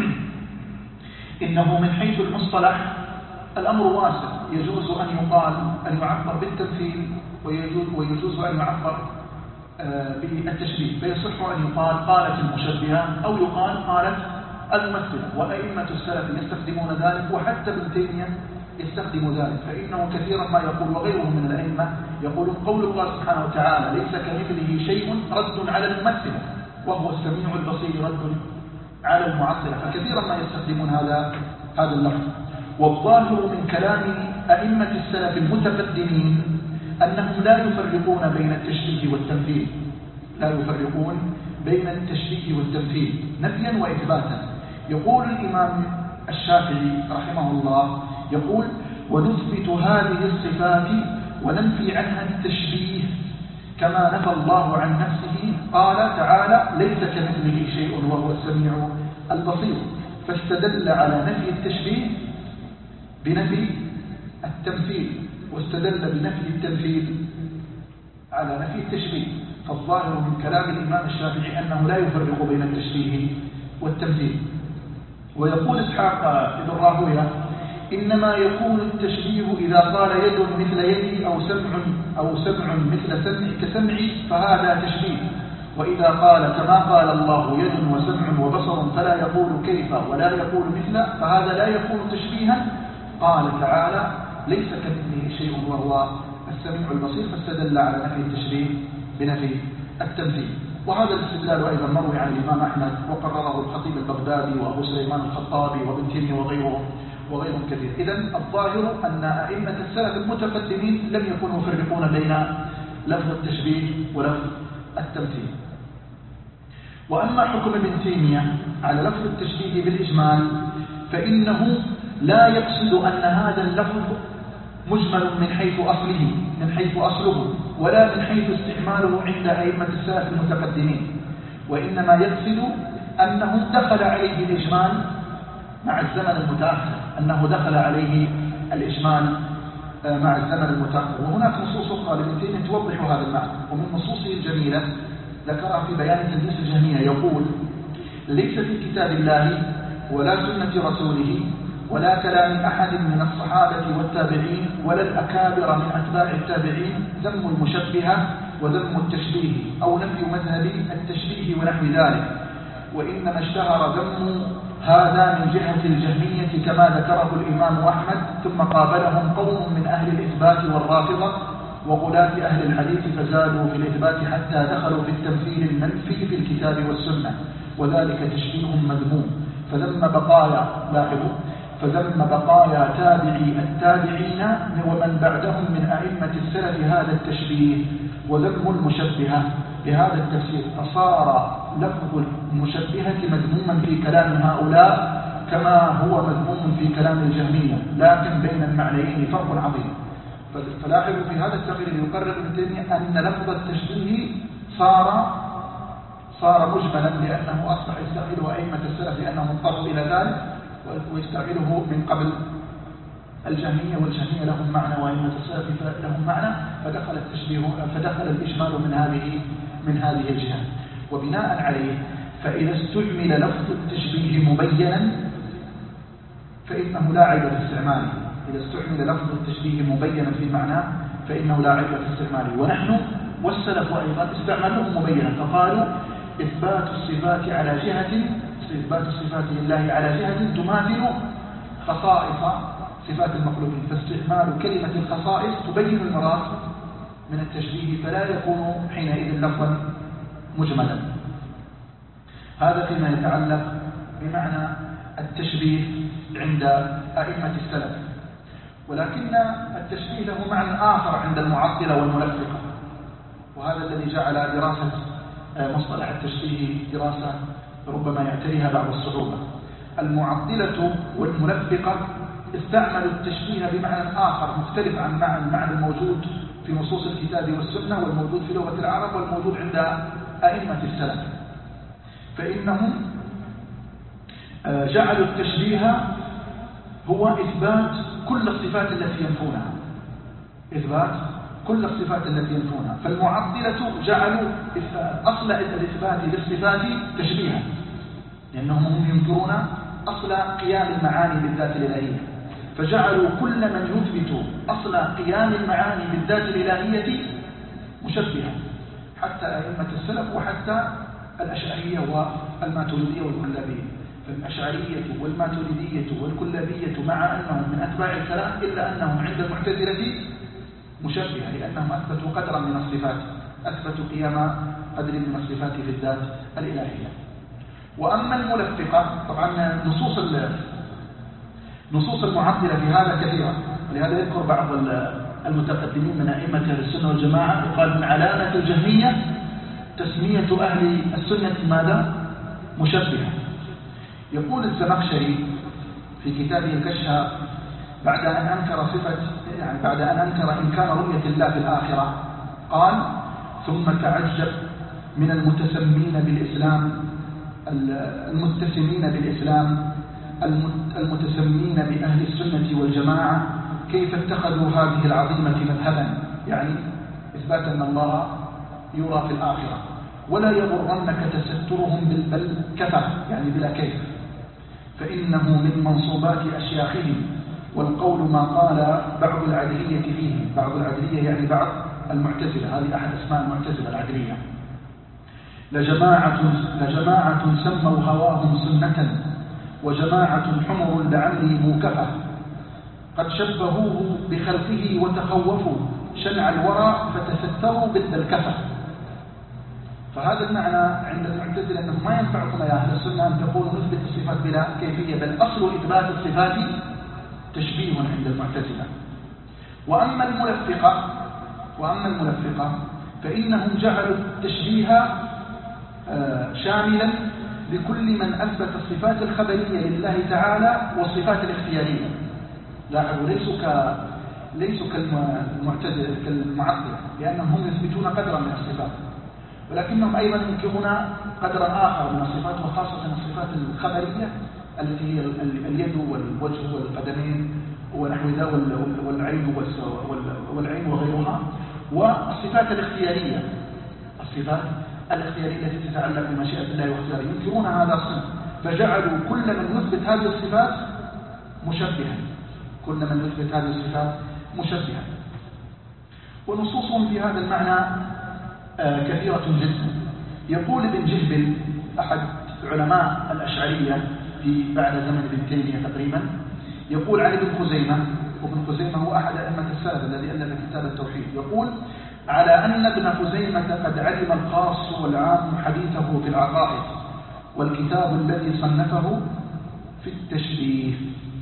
إنه من حيث المصطلح الأمر واسع، يجوز أن يقال أن يعبر بالتمثيل ويجوز, ويجوز أن يعبر بالتشبيه، فيصح أن يقال قالت المشبهة أو يقال قالت الممثلة، وأئمة السلف يستخدمون ذلك، وحتى ابن تيمية يستخدم ذلك، فإنه كثيرا ما يقول وغيره من الأئمة يقولون قول الله سبحانه وتعالى ليس كمثله شيء رد على الممثلة وهو السميع البصير رد على المعطلة، فكثيرا ما يستخدمون هذا هذا اللفظ. والظاهر من كلام أئمة السلف المتقدمين أنهم لا يفرقون بين التشبيه والتمثيل، لا يفرقون بين التشبيه والتمثيل نفيا وإثباتا. يقول الإمام الشافعي رحمه الله يقول ونثبت هذه الصفات وننفي عنها التشبيه كما نفى الله عن نفسه قال تعالى ليس كمثله شيء وهو السميع البصير، فاستدل على نفي التشبيه بنفي التمثيل، واستدل بنفي التمثيل على نفي التشبيه. فالظاهر من كلام الإمام الشافعي أنه لا يفرق بين التشبيه والتمثيل. ويقول إسحاق بن راهويه إنما يكون التشبيه إذا قال يد مثل يدي أو سمع أو سمع مثل سمع كسمعي فهذا تشبيه، وإذا قال كما قال الله يد وسمع وبصر فلا يقول كيف ولا يقول مثل فهذا لا يكون تشبيها. قال تعالى ليس كمثله شيء وهو السميع البصير، فاستدل على نفي التشبيه بنفي التمثيل. وهذا الاستدلال أيضا مروي عن الإمام أحمد وقرره الخطيب البغدادي وأبو سليمان الخطابي وابن تيمية وغيرهم وغيرهم كثير. إذن الظاهر أن أئمة السلف المتقدمين لم يكونوا يفرقون بين لفظ التشبيه ولفظ التمثيل. وأما حكم ابن تيمية على لفظ التشبيه بالإجمال فإنه لا يقصد أن هذا اللفظ مجمل من حيث أصله من حيث أصله ولا من حيث استعماله عند أئمة السلف المتقدمين، وإنما يقصد أنه دخل عليه الإجمال مع الزمن المتأخر أنه دخل عليه الإجمال مع الزمن المتأخر. وهناك نصوص أخرى لابن تيمية توضح هذا المعنى، ومن نصوصه الجميلة ذكرها في بيان تلبيس الجهمية يقول ليس في كتاب الله ولا سنة رسوله ولا كلام أحد من الصحابة والتابعين ولا الأكابر من أتباع التابعين ذم المشبهة وذم التشبيه أو نفي مذهب التشبيه ونحو ذلك، وإنما اشتهر ذم هذا من جهة الجهمية كما ذكره الإمام أحمد، ثم قابلهم قوم من أهل الإثبات والرافضة وغلاة أهل الحديث فزادوا في الإثبات حتى دخلوا في التمثيل المنفي في الكتاب والسنة، وذلك تشبيه مذموم. فذم بقايا لاحظوا فذم بقايا تابعي التابعين ومن بعدهم من أئمة السلف هذا التشبيه وذم المشبهة بهذا التفسير، فصار لفظ المشبهة مذموما في كلام هؤلاء كما هو مذموم في كلام الجهمية، لكن بين المعنيين فرق عظيم. فلاحظوا في هذا التقرير يقرر ابن تيمية أن لفظ التشبيه صار صار مجملا لأنه أصبح يستعمله أئمة السلف لأنهم اضطروا إلى ذلك، ويستعمله من قبل الجهمية، والجهمية لهم معنى وأئمة السلف لهم معنى، فدخل التشبيه فدخل الإجمال من هذه من هذه الجهة. وبناء عليه فإذا استعمل لفظ التشبيه مبينا فإنه لا عيب في استعماله. إذا استعمل لفظ التشبيه مبينا في معناه فإنه لا عيب في استعماله. ونحن والسلف أيضا استعملوه مبينا، فقالوا إثبات الصفات على جهة إثبات الصفات لله على جهة تماثل خصائص صفات المخلوقين، فاستعمال كلمة الخصائص تبين المراد من التشبيه فلا يكون حينئذ لفظا مجملا. هذا فيما يتعلق بمعنى التشبيه عند أئمة السلف. ولكن التشبيه له معنى آخر عند المعطلة والمنفقة، وهذا الذي جعل دراسة مصطلح التشبيه دراسة ربما يعتريها بعض الصعوبة. المعطلة والمنفقة استعملوا التشبيه بمعنى آخر مختلف عن المعنى الموجود في نصوص الكتاب والسنة والموجود في لغة العرب والموجود عند أئمة السلف. فإنهم جعلوا التشبيه هو إثبات كل الصفات التي ينفونها إثبات كل الصفات التي ينفونها. فالمعطلة جعلوا أصل الإثبات للصفات تشبيها، لأنهم هم ينكرون أصل قيام المعاني بالذات الإلهية، فجعلوا كل من يثبت أصل قيام المعاني بالذات الإلهية مشبها، حتى أئمة السلف وحتى الأشعرية والماتريدية والكلابية. فالأشعرية والماتريدية والكلابية مع أنهم من أتباع الكلام إلا أنهم عند المعتزلة مشبهة، لأنهم أثبتوا قدرا من الصفات أثبتوا قيام قدر من الصفات في الذات الإلهية. وأما الملفقة طبعا نصوص نصوص المعطلة في هذا كثيرة، ولهذا يذكر بعض المتقدمين من أئمة أهل السنة والجماعة وقال من علامة الجهمية تسمية أهل السنة ماذا؟ مشبهة. يقول الزمخشري في كتابه الكشف بعد أن أنكر صفة يعني بعد أن أنكر إمكان رؤية الله في الآخرة قال ثم تعجب من المتسمين بالإسلام المتسمين بالإسلام المتسمين بأهل السنة والجماعة كيف اتخذوا هذه العظيمة مذهبا، يعني إثبات أن الله يرى في الآخرة، ولا يغرنك تسترهم بل كفى يعني بلا كيف، فإنه من منصوبات أشياخهم، والقول ما قال بعض العدلية فيه. بعض العدلية يعني بعض المعتزلة، هذه أحد أسماء المعتزلة العدلية. لجماعة, لجماعة سموا هواهم سنة، وجماعة حمر لعلي موكفة، قد شبهوه بخلقه وتخوفوا شنع الورى فتستروا بالكفة. فهذا المعنى عند المعتزلة أنه ما ينفعكم يا أهل السنة أن تقولوا نثبت الصفات بلا كيفية، بل أصل إثبات الصفات تشبيه عند المعتزلة. وأما الملفقة وأما الملفقة فإنهم جعلوا التشبيه شاملا لكل من أثبت الصفات الخبرية لله تعالى والصفات الاختيارية. لاحظوا ليسوا ك ليسوا كالمعتزلة كالمعطلة، لأنهم هم يثبتون قدرا من الصفات، ولكنهم أيضا ينكرون قدرا آخر من الصفات، وخاصة الصفات الخبرية التي هي اليد والوجه والقدمين ونحو ذا والعين والعين وغيرها، والصفات الاختيارية الصفات الاختيارية التي تتعلق بمشيئة الله واختياره. ينكرون هذا الصنف، فجعلوا كل من يثبت هذه الصفات مشبها كل من يثبت هذه الصفات مشبها. ونصوصهم في هذا المعنى كثيرة جدا. يقول ابن جهبل أحد علماء الأشعرية في بعد زمن ابن تيمية تقريبا، يقول عن ابن خزيمة، وابن خزيمة هو أحد أئمة السلف الذي ألف كتاب التوحيد، يقول على أن ابن خزيمة قد علم الخاص والعام حديثه في العقائد، والكتاب الذي صنفه في التشبيه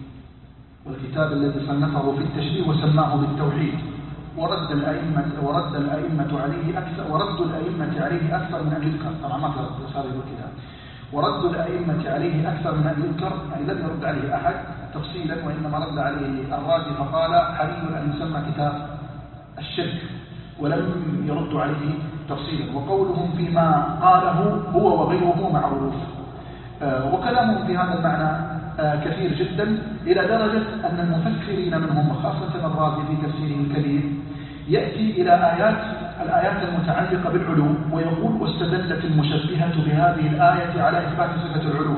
والكتاب الذي صنفه في التشبيه وسماه بالتوحيد، ورد الأئمة ورد الأئمة عليه أكثر ورد الأئمة عليه أكثر من أن يذكر. طبعا ما في رد صار الكتاب، ورد الأئمة عليه أكثر من أن يذكر، يعني لم يرد عليه أحد تفصيلا، وإنما رد عليه الرازي فقال حري أن يسمى كتاب الشرك، ولم يرد عليه تفصيلا. وقولهم فيما قاله هو وغيره معروف. آه وكلامهم في هذا المعنى آه كثير جدا، إلى درجة أن المفكرين منهم وخاصة الرازي في تفسيره الكبير يأتي إلى آيات الآيات المتعلقة بالعلو ويقول واستدلت المشبهة بهذه الآية على إثبات صفة العلو،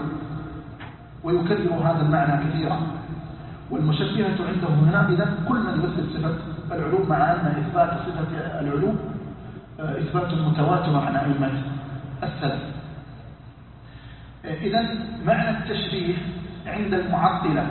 ويكرر هذا المعنى كثيرا. والمشبهة عنده هنا إذن كل من يثبت صفة العلو، مع أن إثبات صفة العلو إثبات متواتر عن أئمة السلف. إذن معنى التشبيه عند المعطلة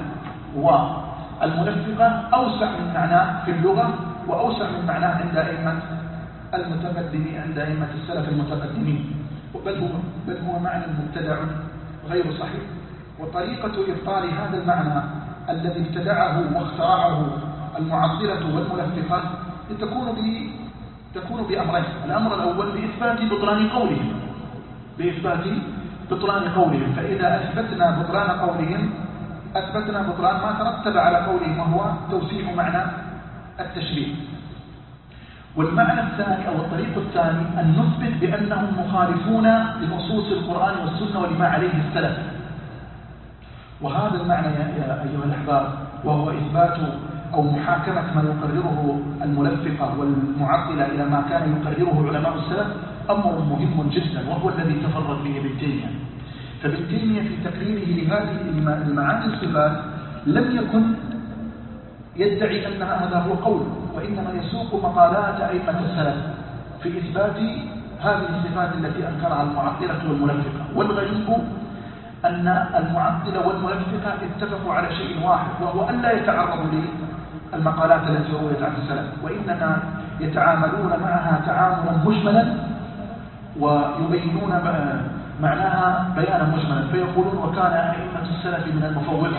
والملفقة أوسع من معناه في اللغة، وأوسع من معناه عند أئمة المتقدمين عند أئمة السلف المتقدمين، بل هو بل هو معنى مبتدع غير صحيح. وطريقة إبطال هذا المعنى الذي ابتدعه واخترعه المعطلة والملفقة تكون ب تكون بأمرين. الأمر الأول بإثبات بطلان قولهم بإثبات بطلان قولهم فإذا أثبتنا بطلان قولهم أثبتنا بطلان ما ترتب على قولهم، وهو توسيع معنى التشبيه. والمعنى الثاني أو الطريق الثاني أن نثبت بأنهم مخالفون لنصوص القرآن والسنة ولما عليه السلف. وهذا المعنى يا أيها الأحباب وهو إثبات أو محاكمة ما يقرره الملفقة والمعطلة إلى ما كان يقرره علماء السلف أمر مهم جدا، وهو الذي تفرد به ابن تيمية. فابن تيمية في تقريره لهذه المعاني الصفات لم يكن يدعي أن هذا هو قول، وإنما يسوق مقالات أئمة السلف في إثبات هذه الصفات التي أنكرها المعطلة والملفقة. والغريب أن المعطلة والملفقة اتفقوا على شيء واحد، وهو أن لا يتعرضوا للمقالات التي رويت عن السلف، وإنما يتعاملون معها تعاملا مجملا ويبينون معناها بيانا مجملا، فيقولون وكان أئمة السلف من المفوضة،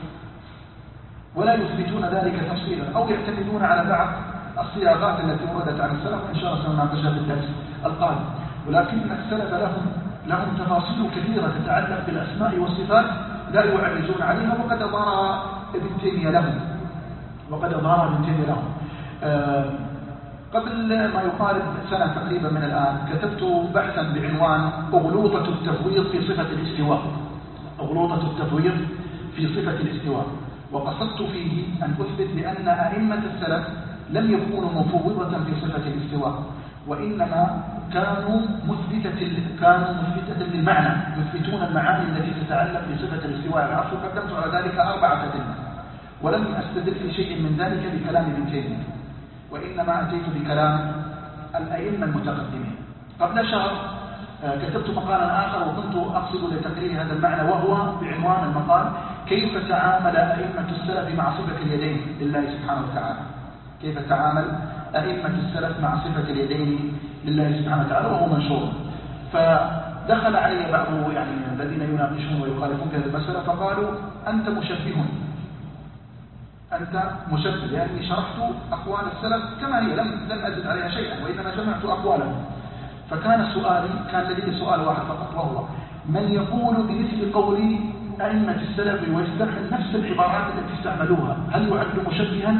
ولا يثبتون ذلك تفصيلا أو يعتمدون على بعض الصياغات التي وردت عن السلف، وإن شاء الله سنناقشها في الدرس القادم. ولكن السلف لهم لهم تفاصيل كثيرة تتعلق بالأسماء والصفات لا يعرجون عليها، وقد أظهرها ابن تيمية لهم وقد أظهرها ابن تيمية لهم آه قبل ما يقارب سنة تقريبا من الآن كتبت بحثا بعنوان أغلوطة التفويض في صفة الاستواء أغلوطة التفويض في صفة الاستواء، وقصدت فيه أن أثبت بأن أئمة السلف لم يكونوا مفوضة في صفة الاستواء، وإنما كانوا مثبتة كانوا مثبتة للمعنى، يثبتون المعاني التي تتعلق بصفة الاستواء على العرش. وقدمت على ذلك أربعة أدلة، ولم أستدل في شيء من ذلك بكلام ابن تيمية، وإنما أتيت بكلام الأئمة المتقدمين. قبل شهر كتبت مقالا آخر وكنت أقصد لتقرير هذا المعنى، وهو بعنوان المقال: كيف تعامل أئمة السلف مع صفة اليدين لله سبحانه وتعالى. كيف تعامل أئمة السلف مع صفة اليدين لله سبحانه وتعالى، وهو منشور. فدخل علي بعض يعني الذين يناقشون ويخالفون في هذه المسألة فقالوا: أنت مشبه، أنت مشبه، لأني شرحت أقوال السلف كما هي، لم لم أزد عليها شيئا، وإنما جمعت أقوالهم. فكان سؤالي كان لدي سؤال واحد فقط، وهو: من يقول بمثل قول أئمة السلف ويستعمل نفس العبارات التي استعملوها، هل يعد مشبها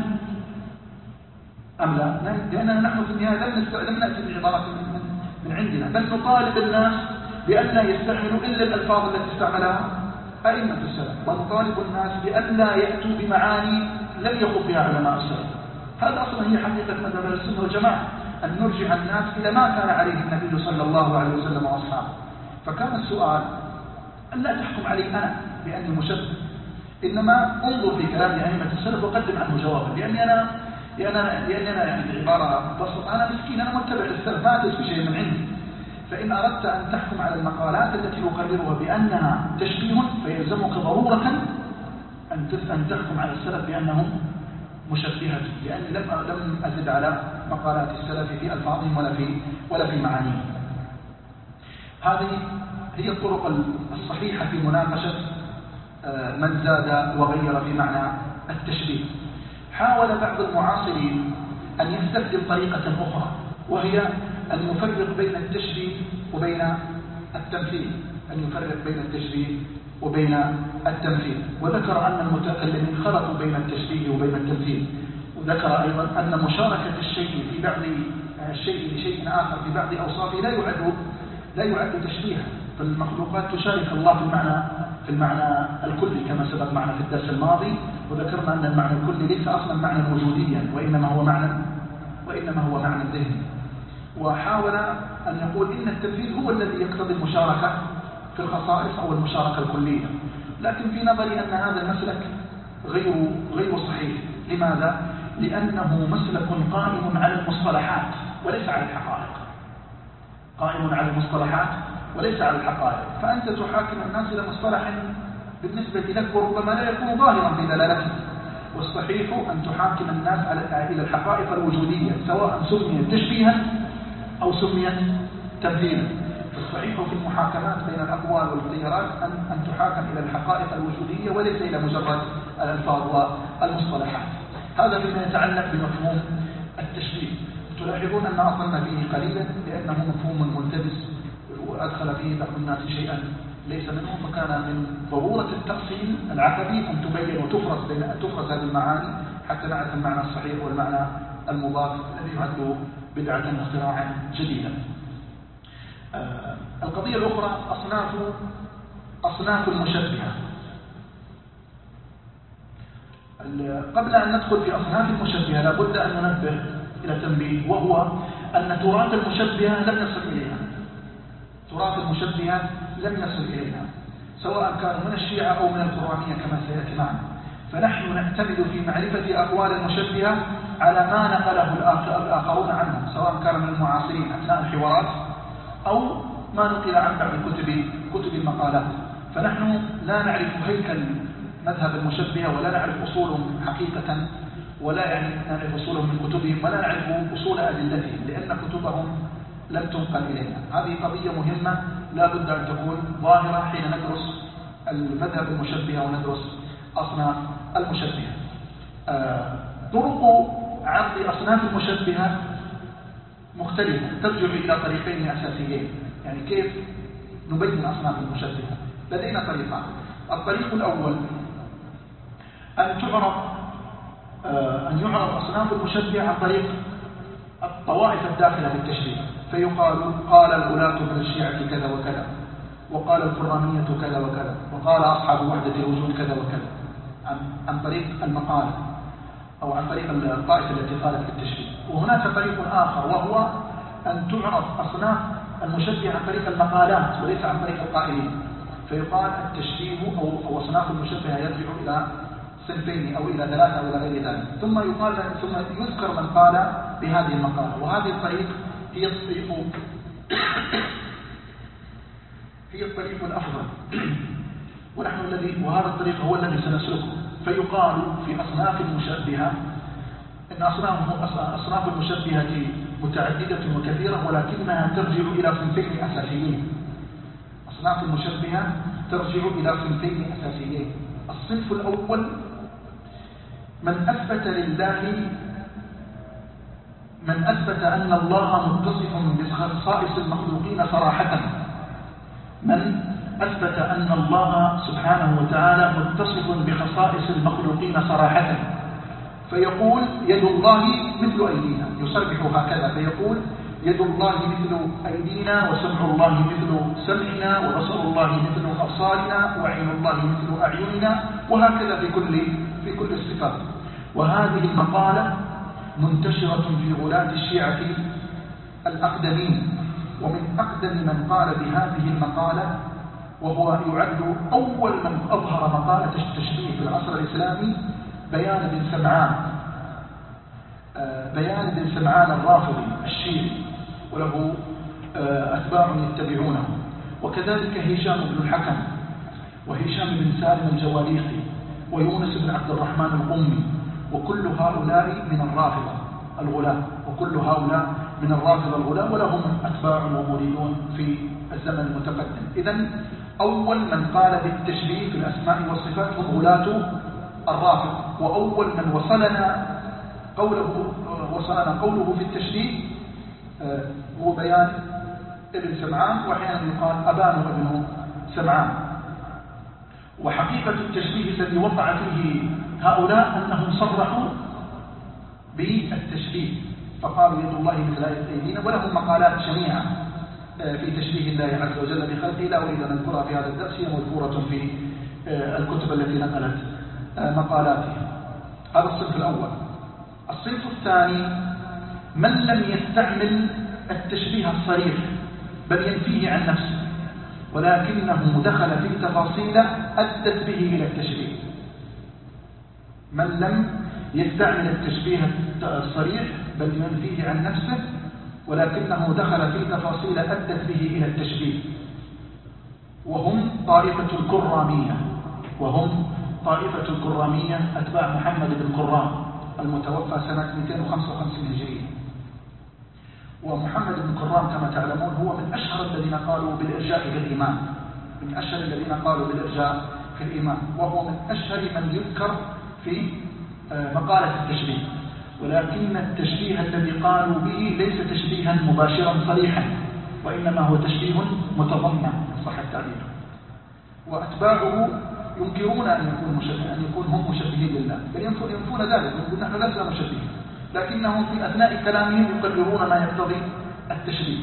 أم لا؟ لأننا نحن في النهاية لم نأتي بعبارات من, من عندنا، بل نطالب الناس بأن لا يستعملوا إلا الألفاظ التي استعملها أئمة السلف، ونطالب الناس بأن لا يأتوا بمعاني لم يخض بها علماء السلف. هذا أصلا هي حقيقة مذهب أهل السنة والجماعة، أن نرجع الناس إلى ما كان عليه النبي صلى الله عليه وسلم وأصحابه. فكان السؤال أن لا تحكم علي أنا بأني مشبه، إنما انظر في كلام أئمة السلف وقدم عنه جوابا، لأني أنا لأننا لأننا يعني بعبارة بسيطة أنا مسكين، أنا متبع للسلف ما أتت بشيء من عندي. فإن أردت أن تحكم على المقالات التي أقررها بأنها تشبيه فيلزمك ضرورة أن أن تحكم على السلف بأنهم مشبهة، لأني لم لم أزد على مقالات السلف في ألفاظهم ولا في ولا في معانيهم. هذه هي الطرق الصحيحة في مناقشة من زاد وغير في معنى التشبيه. حاول بعض المعاصرين أن يستخدم طريقة أخرى، وهي أن يفرق بين التشبيه وبين التمثيل، أن يفرق بين التشبيه وبين التمثيل، وذكر أن المتكلمين خلطوا بين التشبيه وبين التمثيل، وذكر أيضا أن مشاركة الشيء في بعض الشيء لشيء آخر في بعض أوصافه لا يعد لا يعد تشبيها، فالمخلوقات تشارك الله في المعنى في المعنى الكلي كما سبق معنا في الدرس الماضي، وذكرنا أن المعنى الكلي ليس أصلا معنى وجوديا، وإنما هو معنى وإنما هو معنى ذهني. وحاول أن يقول إن التمثيل هو الذي يقتضي المشاركة في الخصائص أو المشاركة الكلية، لكن في نظري أن هذا المسلك غير غير صحيح. لماذا؟ لأنه مسلك قائم على المصطلحات وليس على الحقائق، قائم على المصطلحات وليس على الحقائق. فأنت تحاكم الناس إلى مصطلح بالنسبة لك وربما لا يكون ظاهرا في دلالته، والصحيح أن تحاكم الناس إلى الحقائق الوجودية سواء سميت تشبيها أو سميت تمثيلا. الصحيح في المحاكمات بين الأقوال والاختيارات أن أن تحاكم إلى الحقائق الوجودية وليس إلى مجرد الألفاظ والمصطلحات. هذا فيما يتعلق بمفهوم التشبيه. تلاحظون أن أصلنا فيه قليلا لأنه مفهوم ملتبس، وأدخل فيه بعض الناس شيئا ليس منه، فكان من ضرورة التأصيل العقدي أن تبين وتفرز بين تفرز هذه المعاني حتى نعرف المعنى الصحيح والمعنى المضاف الذي يعد بدعة واختراعا جديدا. آه القضية الأخرى أصناف أصناف المشبهة. قبل أن ندخل في أصناف المشبهة لابد أن ننبه إلى تنبيه، وهو أن تراث المشبهة لم يصل إليها. تراث المشبهة لم يصل إليها سواء كانوا من الشيعة أو من القرآنية كما سيأتي معنا. فنحن نعتمد في معرفة أقوال المشبهة على ما نقله الآخرون عنهم، سواء كان من المعاصرين أثناء الحوارات أو ما نقل عن بعض كتب كتب المقالات. فنحن لا نعرف هيكل مذهب المشبهة ولا نعرف أصولهم حقيقة، ولا يعني نعرف أصولهم من كتبهم، ولا نعرف أصول أدلتهم لأن كتبهم لم تنقل إلينا. هذه قضية مهمة لا بد أن تكون ظاهرة حين ندرس المذهب المشبهة وندرس أصناف المشبهة. آه طرق عرض أصناف المشبهة مختلفة ترجع إلى طريقين أساسيين. يعني كيف نبين أصناف المشبهة؟ لدينا طريقان. الطريق الأول أن تعرض آه أن يعرض أصناف المشبهة عن طريق الطوائف الداخلة في التشريع، فيقال قال الغلاة من الشيعة كذا وكذا، وقال الكرامية كذا وكذا، وقال أصحاب وحدة الوجود كذا وكذا، عن, عن طريق المقالة أو عن طريق الطائفة التي قالت بالتشبيه. وهناك طريق آخر وهو أن تعرف أصناف المشبه عن طريق المقالات وليس عن طريق القائلين، فيقال التشبيه أو أصناف المشبهة يرجع إلى صنفين أو إلى ثلاثة أو إلى غير ذلك، ثم يقال ثم يذكر من قال بهذه المقالة. وهذه الطريق هي الطريق هي الطريق الأفضل ونحن الذي وهذا الطريق هو الذي سنسلكه. فيقال في أصناف المشبهة إن أصناف أصناف المشبهة متعددة وكثيرة ولكنها ترجع إلى صنفين أساسيين. أصناف المشبهة ترجع إلى صنفين أساسيين. الصنف الأول من أثبت لله من أثبت أن الله متصف بخصائص المخلوقين صراحة، من أثبت أن الله سبحانه وتعالى متصف بخصائص المخلوقين صراحة، فيقول يد الله مثل أيدينا، يصرح هكذا فيقول يد الله مثل أيدينا، وسمع الله مثل سمعنا، وبصر الله مثل أبصارنا، وعين الله مثل أعيننا، وهكذا في كل في كل الصفات. وهذه المقالة منتشرة في غلاة الشيعة الأقدمين، ومن أقدم من قال بهذه المقالة وهو يعد أول من أظهر مقالة التشبيه في العصر الإسلامي بيان بن سمعان بيان بن سمعان الرافضي الشيعي، وله أتباع يتبعونه، وكذلك هشام بن الحكم وهشام بن سالم الجواليخي ويونس بن عبد الرحمن القمي، وكل هؤلاء من الرافضة الغلاة وكل هؤلاء من الرافضة الغلاة ولهم أتباع ومريدون في الزمن المتقدم. إذن أول من قال بالتشبيه في الأسماء والصفات هم غلاة الرافضة، وأول من وصلنا قوله وصلنا قوله في التشبيه هو بيان ابن سمعان، وأحيانا يقال أبان ابن سمعان. وحقيقة التشبيه الذي وقع فيه هؤلاء أنهم صرحوا بالتشبيه، فقالوا يد الله مثل أيدينا، ولهم مقالات شنيعة في تشبيه الله عز وجل بخلقه لا أريد أن نذكرها في هذا الدرس، هي مذكورة في الكتب التي نقلت مقالاتها. هذا الصنف الأول. الصنف الثاني من لم يستعمل التشبيه الصريح بل ينفيه عن نفسه، ولكنه دخل في تفاصيل أدت به إلى التشبيه. من لم يستعمل التشبيه الصريح بل ينفيه عن نفسه، ولكنه دخل في تفاصيل أدت به إلى التشبيه، وهم طائفة الكرامية وهم طائفة الكرامية أتباع محمد بن كرام المتوفى سنة مئتين وخمسة وخمسين هجرية. ومحمد بن كرام كما تعلمون هو من أشهر الذين قالوا بالإرجاء في الإيمان، من أشهر الذين قالوا بالإرجاء في الإيمان، وهو من أشهر من يذكر في مقالة التشبيه. ولكن التشبيه الذي قالوا به ليس تشبيها مباشرا صريحا، وإنما هو تشبيه متضمن صح التعبير. وأتباعه ينكرون أن يكون مشبه أن يكون هم مشبهين لله، بل ينفون ذلك، يقولون نحن لسنا مشبهين، لكنهم في أثناء كلامهم يقررون ما يقتضي التشبيه.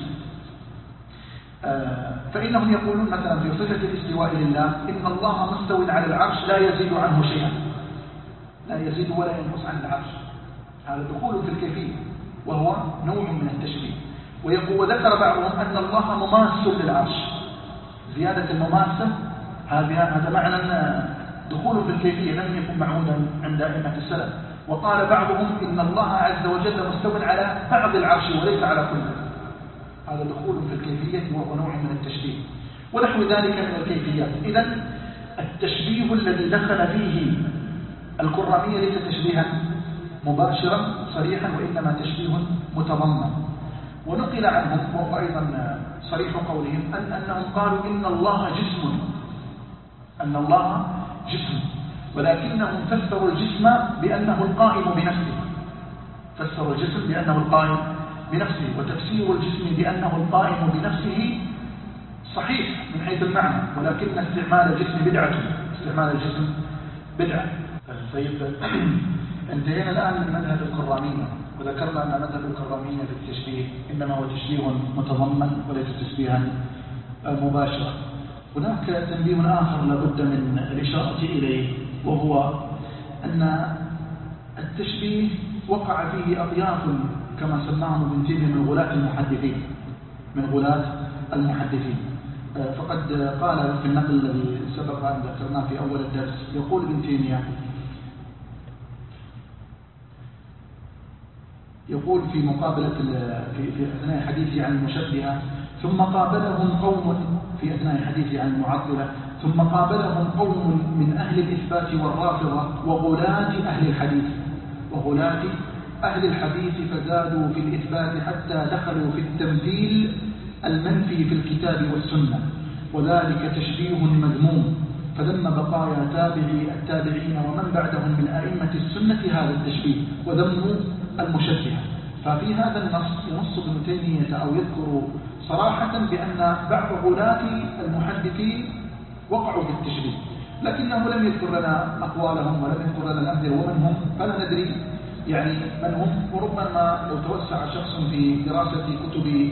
آه فإنهم يقولون مثلا في صفة الاستواء لله إن الله مستوٍ على العرش لا يزيد عنه شيئا، لا يزيد ولا ينقص عن العرش، هذا دخول في الكيفية وهو نوع من التشبيه. ويقول وذكر بعضهم أن الله مماس للعرش، زيادة المماسة هذا معنى دخول في الكيفية لم يكن معهودا عند أئمة السلف. وقال بعضهم إن الله عز وجل مستوٍ على بعض العرش وليس على كله، هذا دخول في الكيفية وهو نوع من التشبيه ونحو ذلك من الكيفيات. إذن التشبيه الذي دخل فيه الكرامية ليس تشبيها مباشرا صريحا، وإنما تشبيه متضمن. ونقل عنهم وهو أيضا صريح قولهم أن أنهم قالوا إن الله جسم، أن الله جسم، ولكنهم فسروا الجسم بأنه القائم بنفسه، فسروا الجسم بأنه القائم بنفسه، وتفسير الجسم بأنه القائم بنفسه صحيح من حيث المعنى، ولكن استعمال الجسم بدعة، استعمال الجسم بدعة. طيب انتهينا الآن من مذهب الكرامية، وذكرنا أن مذهب الكرامية في التشبيه إنما هو تشبيه متضمن وليس تشبيها مباشرا. هناك تنبيه آخر لابد من الإشارة إليه، وهو أن التشبيه وقع فيه أطياف كما سماهم ابن تيمية من غلاة المحدثين من غلاة المحدثين فقد قال في النقل الذي سبق أن ذكرناه في أول الدرس، يقول ابن تيمية يقول في مقابلة في في أثناء حديثه عن المشبهة: ثم قابلهم قوم في أثناء حديثه عن المعطلة ثم قابلهم قوم من أهل الإثبات والرافضة وغلاة أهل الحديث وغلاة أهل الحديث فزادوا في الإثبات حتى دخلوا في التمثيل المنفي في الكتاب والسنة، وذلك تشبيه مذموم، فذم بقايا تابعي التابعين ومن بعدهم من أئمة السنة هذا التشبيه وذموا المشبهة. ففي هذا النص ينص ابن تيمية أو يذكر صراحة بأن بعض غلاة المحدثين وقعوا في التشبيه، لكنه لم يذكر لنا أقوالهم ولم يذكر لنا الأمثلة ومن هم، فلا ندري يعني من هم. وربما لو توسع شخص في دراسة كتب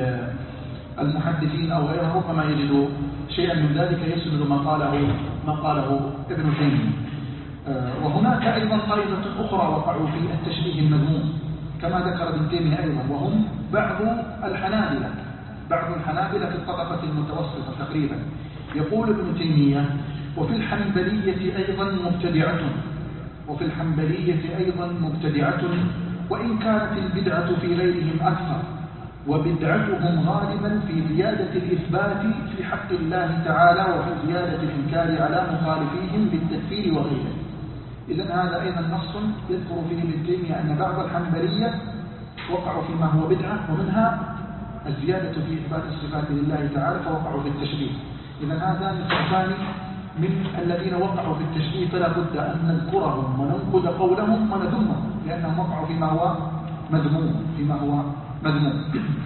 المحدثين أو غيره ربما يجد شيئا من ذلك يسند ما قاله ما قاله ابن تيمية. وهناك أيضا طائفة أخرى وقعوا في التشبيه المذموم كما ذكر ابن تيمية أيضا، وهم بعض الحنابلة بعض الحنابلة في الطبقة المتوسطة تقريبا. يقول ابن تيمية: وفي الحنبلية أيضا مبتدعة وفي الحنبلية أيضا مبتدعة وإن كانت البدعة في غيرهم أكثر، وبدعتهم غالبا في زيادة الإثبات في حق الله تعالى وفي زيادة الإنكار على مخالفيهم بالتكفير وغيره. إذن هذا أيضا نص يذكر فيه ابن تيمية أن بعض الحنبلية وقعوا فيما هو بدعة، ومنها الزيادة في إثبات الصفات لله تعالى فوقعوا في التشبيه. إذن هذا مثال من الذين وقعوا في التشبيه، فلا بد أن نذكرهم وننقد قولهم ونذمهم لأنهم وقعوا فيما هو مذموم فيما هو مذموم.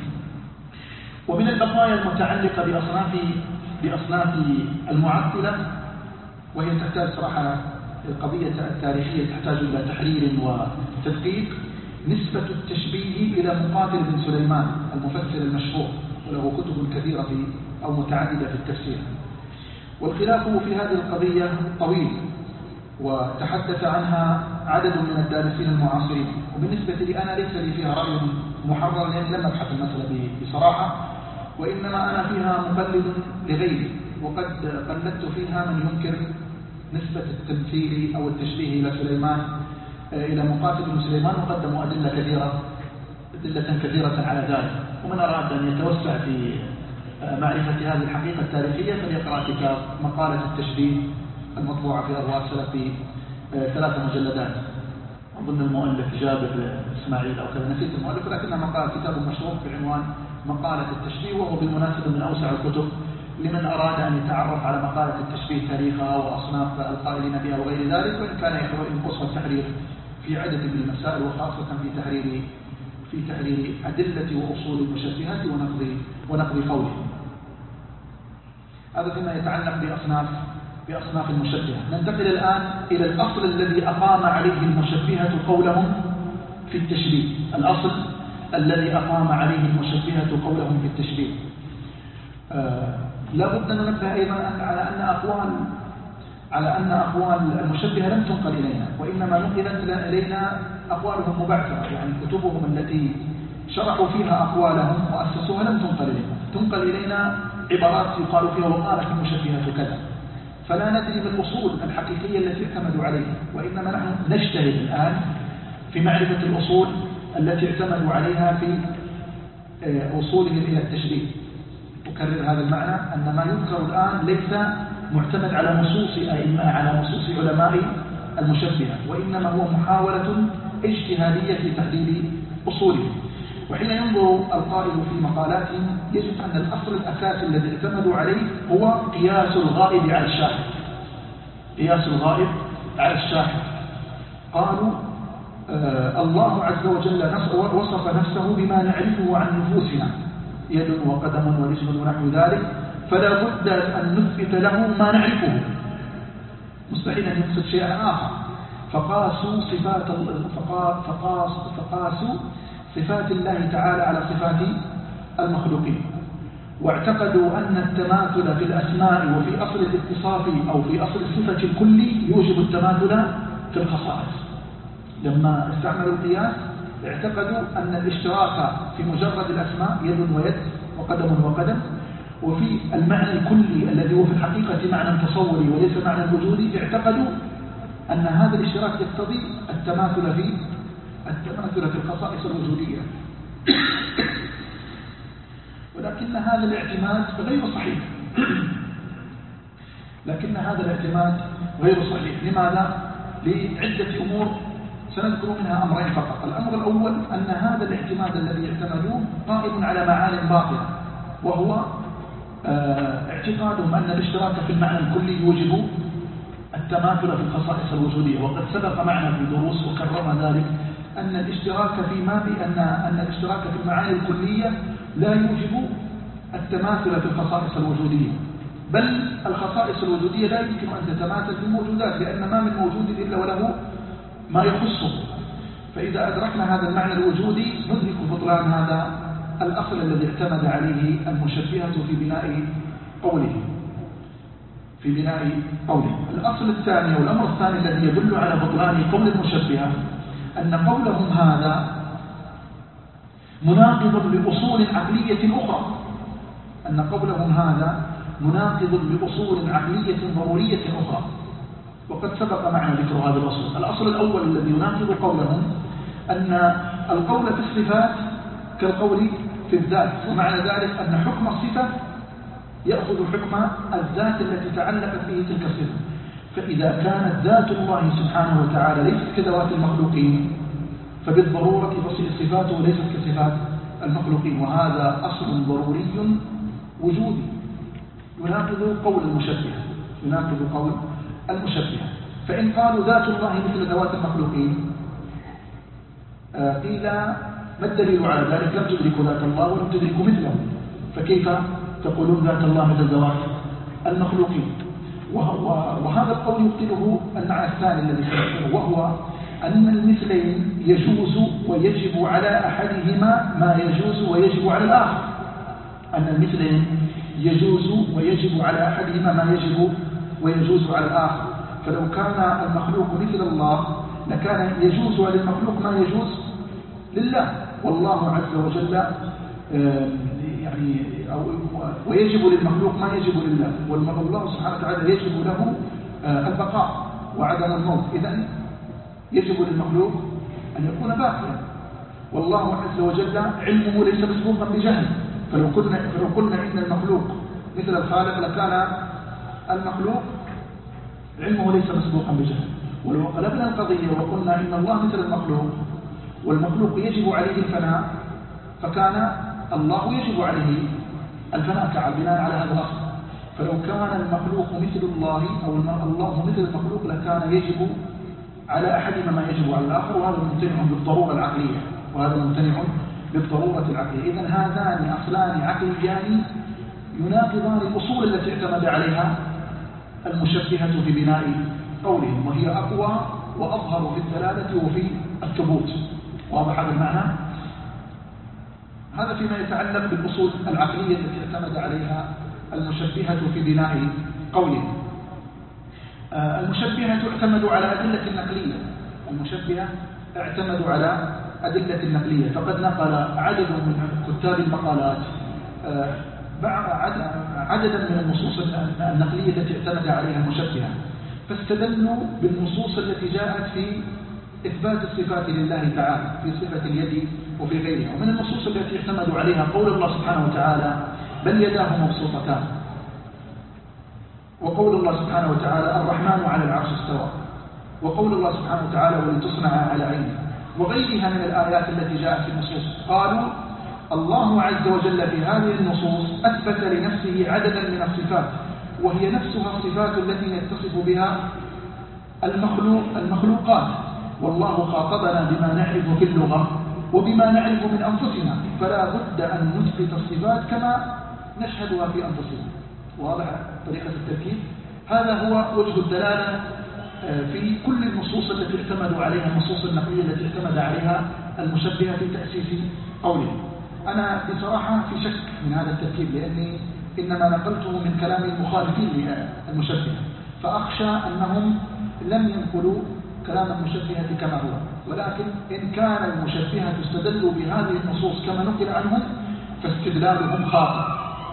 ومن البقايا المتعلقة بأصناف بأصناف المعطلة، وهي تحتاج صراحة القضية التاريخية تحتاج إلى تحرير وتدقيق، نسبة التشبيه إلى مقاتل بن سليمان المفسر المشهور، وله كتب كثيرة في أو متعددة في التفسير. والخلاف في هذه القضية طويل وتحدث عنها عدد من الدارسين المعاصرين، وبالنسبة لي أنا ليس لي فيها رأي محرر لأني لم أبحث المسألة بصراحة، وإنما أنا فيها مقلد لغيري، وقد قلدت فيها من ينكر نسبة التمثيل أو التشبيه إلى سليمان إلى مقاتل بن سليمان، وقدموا أدلة كثيرة أدلة كثيرة على ذلك. ومن أراد أن يتوسع في معرفة هذه الحقيقة التاريخية فليقرأ كتاب مقالة التشبيه المطبوعة في أرواح سلف في ثلاث مجلدات، أظن المؤلف جابر إسماعيل أو كذا، نسيت المؤلف، لكنها مقالة كتاب مشهور بعنوان مقالة التشبيه، وهو بالمناسبة من أوسع الكتب لمن أراد أن يتعرف على مقالة التشبيه تاريخها وأصناف القائلين بها وغير ذلك، وإن كان ينقص التحرير في عدد من المسائل وخاصة في تحرير في تحرير أدلة وأصول المشبهات ونقض ونقض قوله. هذا فيما يتعلق بأصناف بأصناف المشبهة. ننتقل الآن إلى الأصل الذي أقام عليه المشبهة قولهم في التشبيه. الأصل الذي أقام عليه المشبهة قولهم في التشبيه. آه لا بد أن ننبه أيضا على أن أقوال على أن أقوال المشبهة لم تنقل إلينا، وإنما نقلت إلينا أقوالهم مبعثرة، يعني كتبهم التي شرحوا فيها أقوالهم وأسسوها لم تنقل إلينا، تنقل إلينا عبارات يقال فيها وقالت المشبهة كذا، فلا ندري من الأصول الحقيقية التي اعتمدوا عليها، وإنما نحن نجتهد الآن في معرفة الأصول التي اعتمدوا عليها في وصولهم إلى التشبيه. أكرر هذا المعنى أن ما يذكر الآن ليس معتمد على نصوص أئمة على نصوص علماء المشبهة، وإنما هو محاولة اجتهادية في تحديد أصولهم. وحين ينظر القائل في مقالاتهم يجد أن الأصل الأساسي الذي اعتمدوا عليه هو قياس الغائب على الشاهد. قياس الغائب على الشاهد. قالوا آه الله عز وجل وصف نفسه بما نعرفه عن نفوسنا، يد وقدم ورجل ونحو ذلك، فلا بد أن نثبت له ما نعرفه، مستحيل أن يقصد شيئا آخر. فقاسوا صفات فقاس فقاسوا صفات الله تعالى على صفات المخلوقين، واعتقدوا أن التماثل في الأسماء وفي أصل الاتصاف أو في أصل الصفة الكلي يوجب التماثل في الخصائص. لما استعملوا القياس اعتقدوا أن الاشتراك في مجرد الأسماء يد ويد وقدم وقدم، وفي المعنى الكلي الذي هو في الحقيقة معنى تصوري وليس معنى وجودي اعتقدوا أن هذا الاشتراك يقتضي التماثل في التماثل في الخصائص الوجودية. ولكن هذا الاعتماد غير صحيح. لكن هذا الاعتماد غير صحيح. لماذا؟ لعدة أمور سنذكر منها أمرين فقط. الأمر الأول أن هذا الاعتماد الذي اعتمدوه قائم على معان باطلة، وهو اعتقادهم أن الاشتراك في المعنى الكلي يوجب التماثل في الخصائص الوجودية. وقد سبق معنا في دروس وكررنا ذلك أن الاشتراك في ما بأن أن الاشتراك في المعاني الكلية لا يوجب التماثل في الخصائص الوجودية، بل الخصائص الوجودية لا يمكن أن تتماثل في الموجودات، لأن ما من موجود إلا وله ما يخصه. فإذا أدركنا هذا المعنى الوجودي ندرك بطلان هذا الأصل الذي اعتمد عليه المشبهة في بناء قوله في بناء قوله. الأصل الثاني والأمر الثاني الذي يدل على بطلان قول المشبهة أن قولهم هذا مناقض لأصول عقلية أخرى، أن قولهم هذا مناقض لأصول عقلية ضرورية أخرى، وقد سبق معنا ذكر هذا الأصل. الأصل الأول الذي يناقض قولهم أن القول في الصفات كالقول في الذات، ومعنى ذلك أن حكم الصفة يأخذ حكم الذات التي تعلقت به تلك الصفة. فإذا كانت ذات الله سبحانه وتعالى ليست كذوات المخلوقين فبالضرورة تصل صفاته ليست كصفات المخلوقين، وهذا أصل ضروري وجودي يناقض قول المشبهة يناقض قول المشبهة. فإن قالوا ذات الله مثل ذوات المخلوقين قيل ما الدليل على ذلك؟ لم تدركوا ذات الله ولم تدركوا مثله، فكيف تقولون ذات الله مثل ذوات المخلوقين؟ وهذا القول يبطله المعنى الثاني الذي سنذكره، وهو أن المثلين يجوز ويجب على أحدهما ما يجوز ويجب على الآخر. أن المثلين يجوز ويجب على أحدهما ما يجب ويجوز على الآخر. فلو كان المخلوق مثل الله لكان يجوز للمخلوق ما يجوز لله، والله عز وجل يعني أو ويجب للمخلوق ما يجب لله، والله سبحانه وتعالى يجب له البقاء وعدم الموت. إذن يجب للمخلوق أن يكون باقيا، والله عز وجل علمه ليس مسبوقا بجهل. فلو قلنا فلو قلنا إن المخلوق مثل الخالق لكان المخلوق علمه ليس مسبوقا بجهل. ولو قلبنا القضية وقلنا إن الله مثل المخلوق والمخلوق يجب عليه الفناء فكان الله يجب عليه الفناء بناء على هذا الأصل. فلو كان المخلوق مثل الله أو الله مثل المخلوق لكان يجب على أحدهما ما يجب على الآخر، وهذا ممتنع بالضرورة العقلية وهذا ممتنع بالضرورة العقلية. إذن هذان أصلان عقليان يناقضان الأصول التي اعتمد عليها المشبهة في بناء قولهم، وهي أقوى وأظهر في الدلالة وفي الثبوت. واضح هذا المعنى؟ هذا فيما يتعلق بالأصول العقلية التي اعتمد عليها المشبهة في بناء قولهم. المشبهة اعتمدوا على أدلة نقلية المشبهة اعتمدوا على أدلة نقلية. فقد نقل عدد من كتاب المقالات عددا من النصوص النقلية التي اعتمد عليها المشبهة، فاستدلوا بالنصوص التي جاءت في إثبات الصفات لله تعالى في صفة اليد وفي غيرها. ومن النصوص التي اعتمدوا عليها قول الله سبحانه وتعالى بل يداه مبسوطتان، وقول الله سبحانه وتعالى الرحمن على العرش استوى، وقول الله سبحانه وتعالى ولتصنع على عينه، وغيرها من الآيات التي جاءت في النصوص. قالوا الله عز وجل في هذه النصوص أثبت لنفسه عددا من الصفات، وهي نفسها الصفات التي يتصف بها المخلوق المخلوقات، والله خاطبنا بما نعرف في اللغة وبما نعرف من أنفسنا، فلا بد أن نثبت الصفات كما نشهدها في أنفسنا. واضح طريقة التركيب؟ هذا هو وجه الدلالة في كل النصوص التي اعتمدوا عليها النصوص النقلية التي اعتمد عليها المشبهة في تأسيس قولهم. أنا بصراحة في شك من هذا التركيب، لأني إنما نقلته من كلام المخالفين للمشبهة، فأخشى أنهم لم ينقلوا كلام المشبهة كما هو. ولكن إن كان المشبهة استدلوا بهذه النصوص كما نقل عنهم فاستدلالهم خاطئ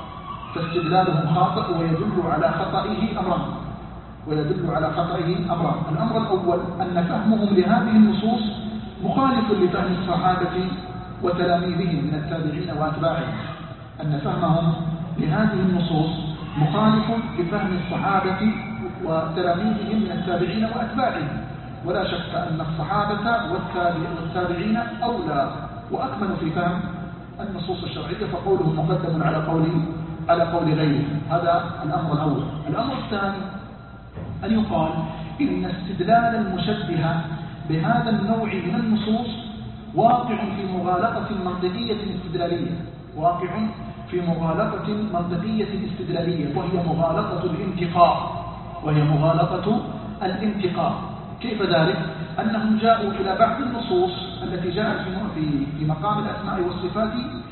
فاستدلالهم خاطئ ويدل على خطئه أمران ويدل على خطئه أمران الأمر الأول أن فهمهم لهذه النصوص مخالف لفهم الصحابة وتلاميذهم من التابعين وأتباعهم أن فهمهم لهذه النصوص مخالف لفهم الصحابة وتلاميذهم من التابعين وأتباعهم. ولا شك أن الصحابة والتابعين أولى وأكمل في فهم النصوص الشرعية، فقولهم مقدم على قول على قول غيره. هذا الأمر الأول. الأمر الثاني أن يقال إن استدلال المشبهة بهذا النوع من النصوص واقع في مغالطة منطقية استدلالية واقع في مغالطة منطقية استدلالية وهي مغالطة الانتقاء وهي مغالطة الانتقاء. كيف ذلك؟ أنهم جاءوا إلى بعض النصوص التي جاءت في في مقام الأسماء والصفات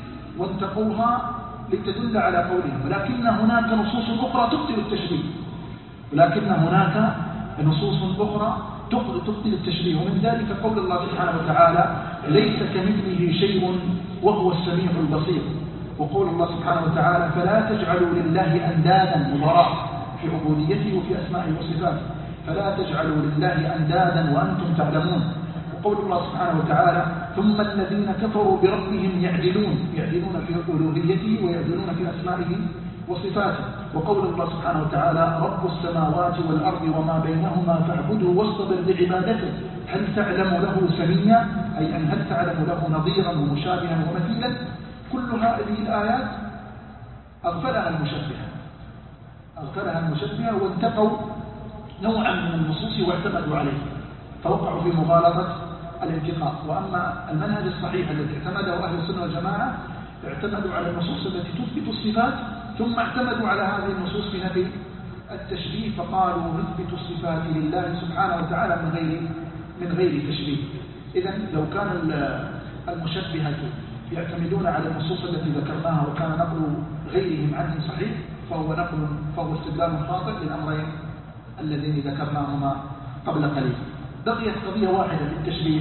وانتقوها لتدل على قولهم، ولكن هناك نصوص أخرى تبطل التشبيه ولكن هناك نصوص أخرى تبطل التشبيه ومن ذلك قول الله سبحانه وتعالى ليس كمثله شيء وهو السميع البصير، وقول الله سبحانه وتعالى فلا تجعلوا لله أندادا مضراء في عبوديته وفي أسمائه وصفاته فلا تجعلوا لله أندادا وأنتم تعلمون، وقول الله سبحانه وتعالى ثم الذين كفروا بربهم يعدلون يعدلون في ألوهيته ويعدلون في أسمائه وصفاته، وقول الله سبحانه وتعالى رب السماوات والأرض وما بينهما فاعبده واصطبر لعبادته هل تعلم له سميا أي أن هل تعلم له نظيرا ومشابها ومثيلا. كل هذه الآيات أغفلها المشبهة أغفلها المشبهة وانتقوا نوعا من النصوص واعتمدوا عليه فوقعوا في مغالطة الانتقاء. وأما المنهج الصحيح الذي اعتمده أهل السنة والجماعة اعتمدوا على النصوص التي تثبت الصفات ثم اعتمدوا على هذه النصوص في نفي التشبيه فقالوا نثبت الصفات لله سبحانه وتعالى من غير من غير تشبيه. إذن لو كان المشبهة يعتمدون على النصوص التي ذكرناها وكان نقل غيرهم عنهم صحيح فهو نقل فهو استدلال خاطئ للأمرين اللذين ذكرناهما قبل قليل. بقيت قضية واحدة في التشبيه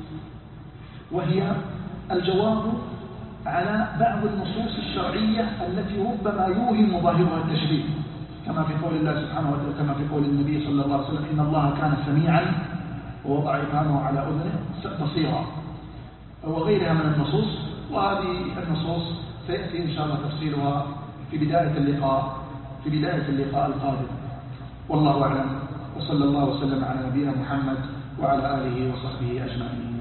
وهي الجواب على بعض النصوص الشرعية التي ربما يوهم ظاهرها التشبيه كما في قول الله سبحانه وتعالى كما في قول النبي صلى الله عليه وسلم إن الله كان سميعا ووضع إبهامه على أذنه بصيرا وغيرها من النصوص. وهذه النصوص سيأتي إن شاء الله تفصيلها في بداية اللقاء في بداية اللقاء القادم. والله أعلم وصلى الله وسلم على نبينا محمد وعلى آله وصحبه أجمعين.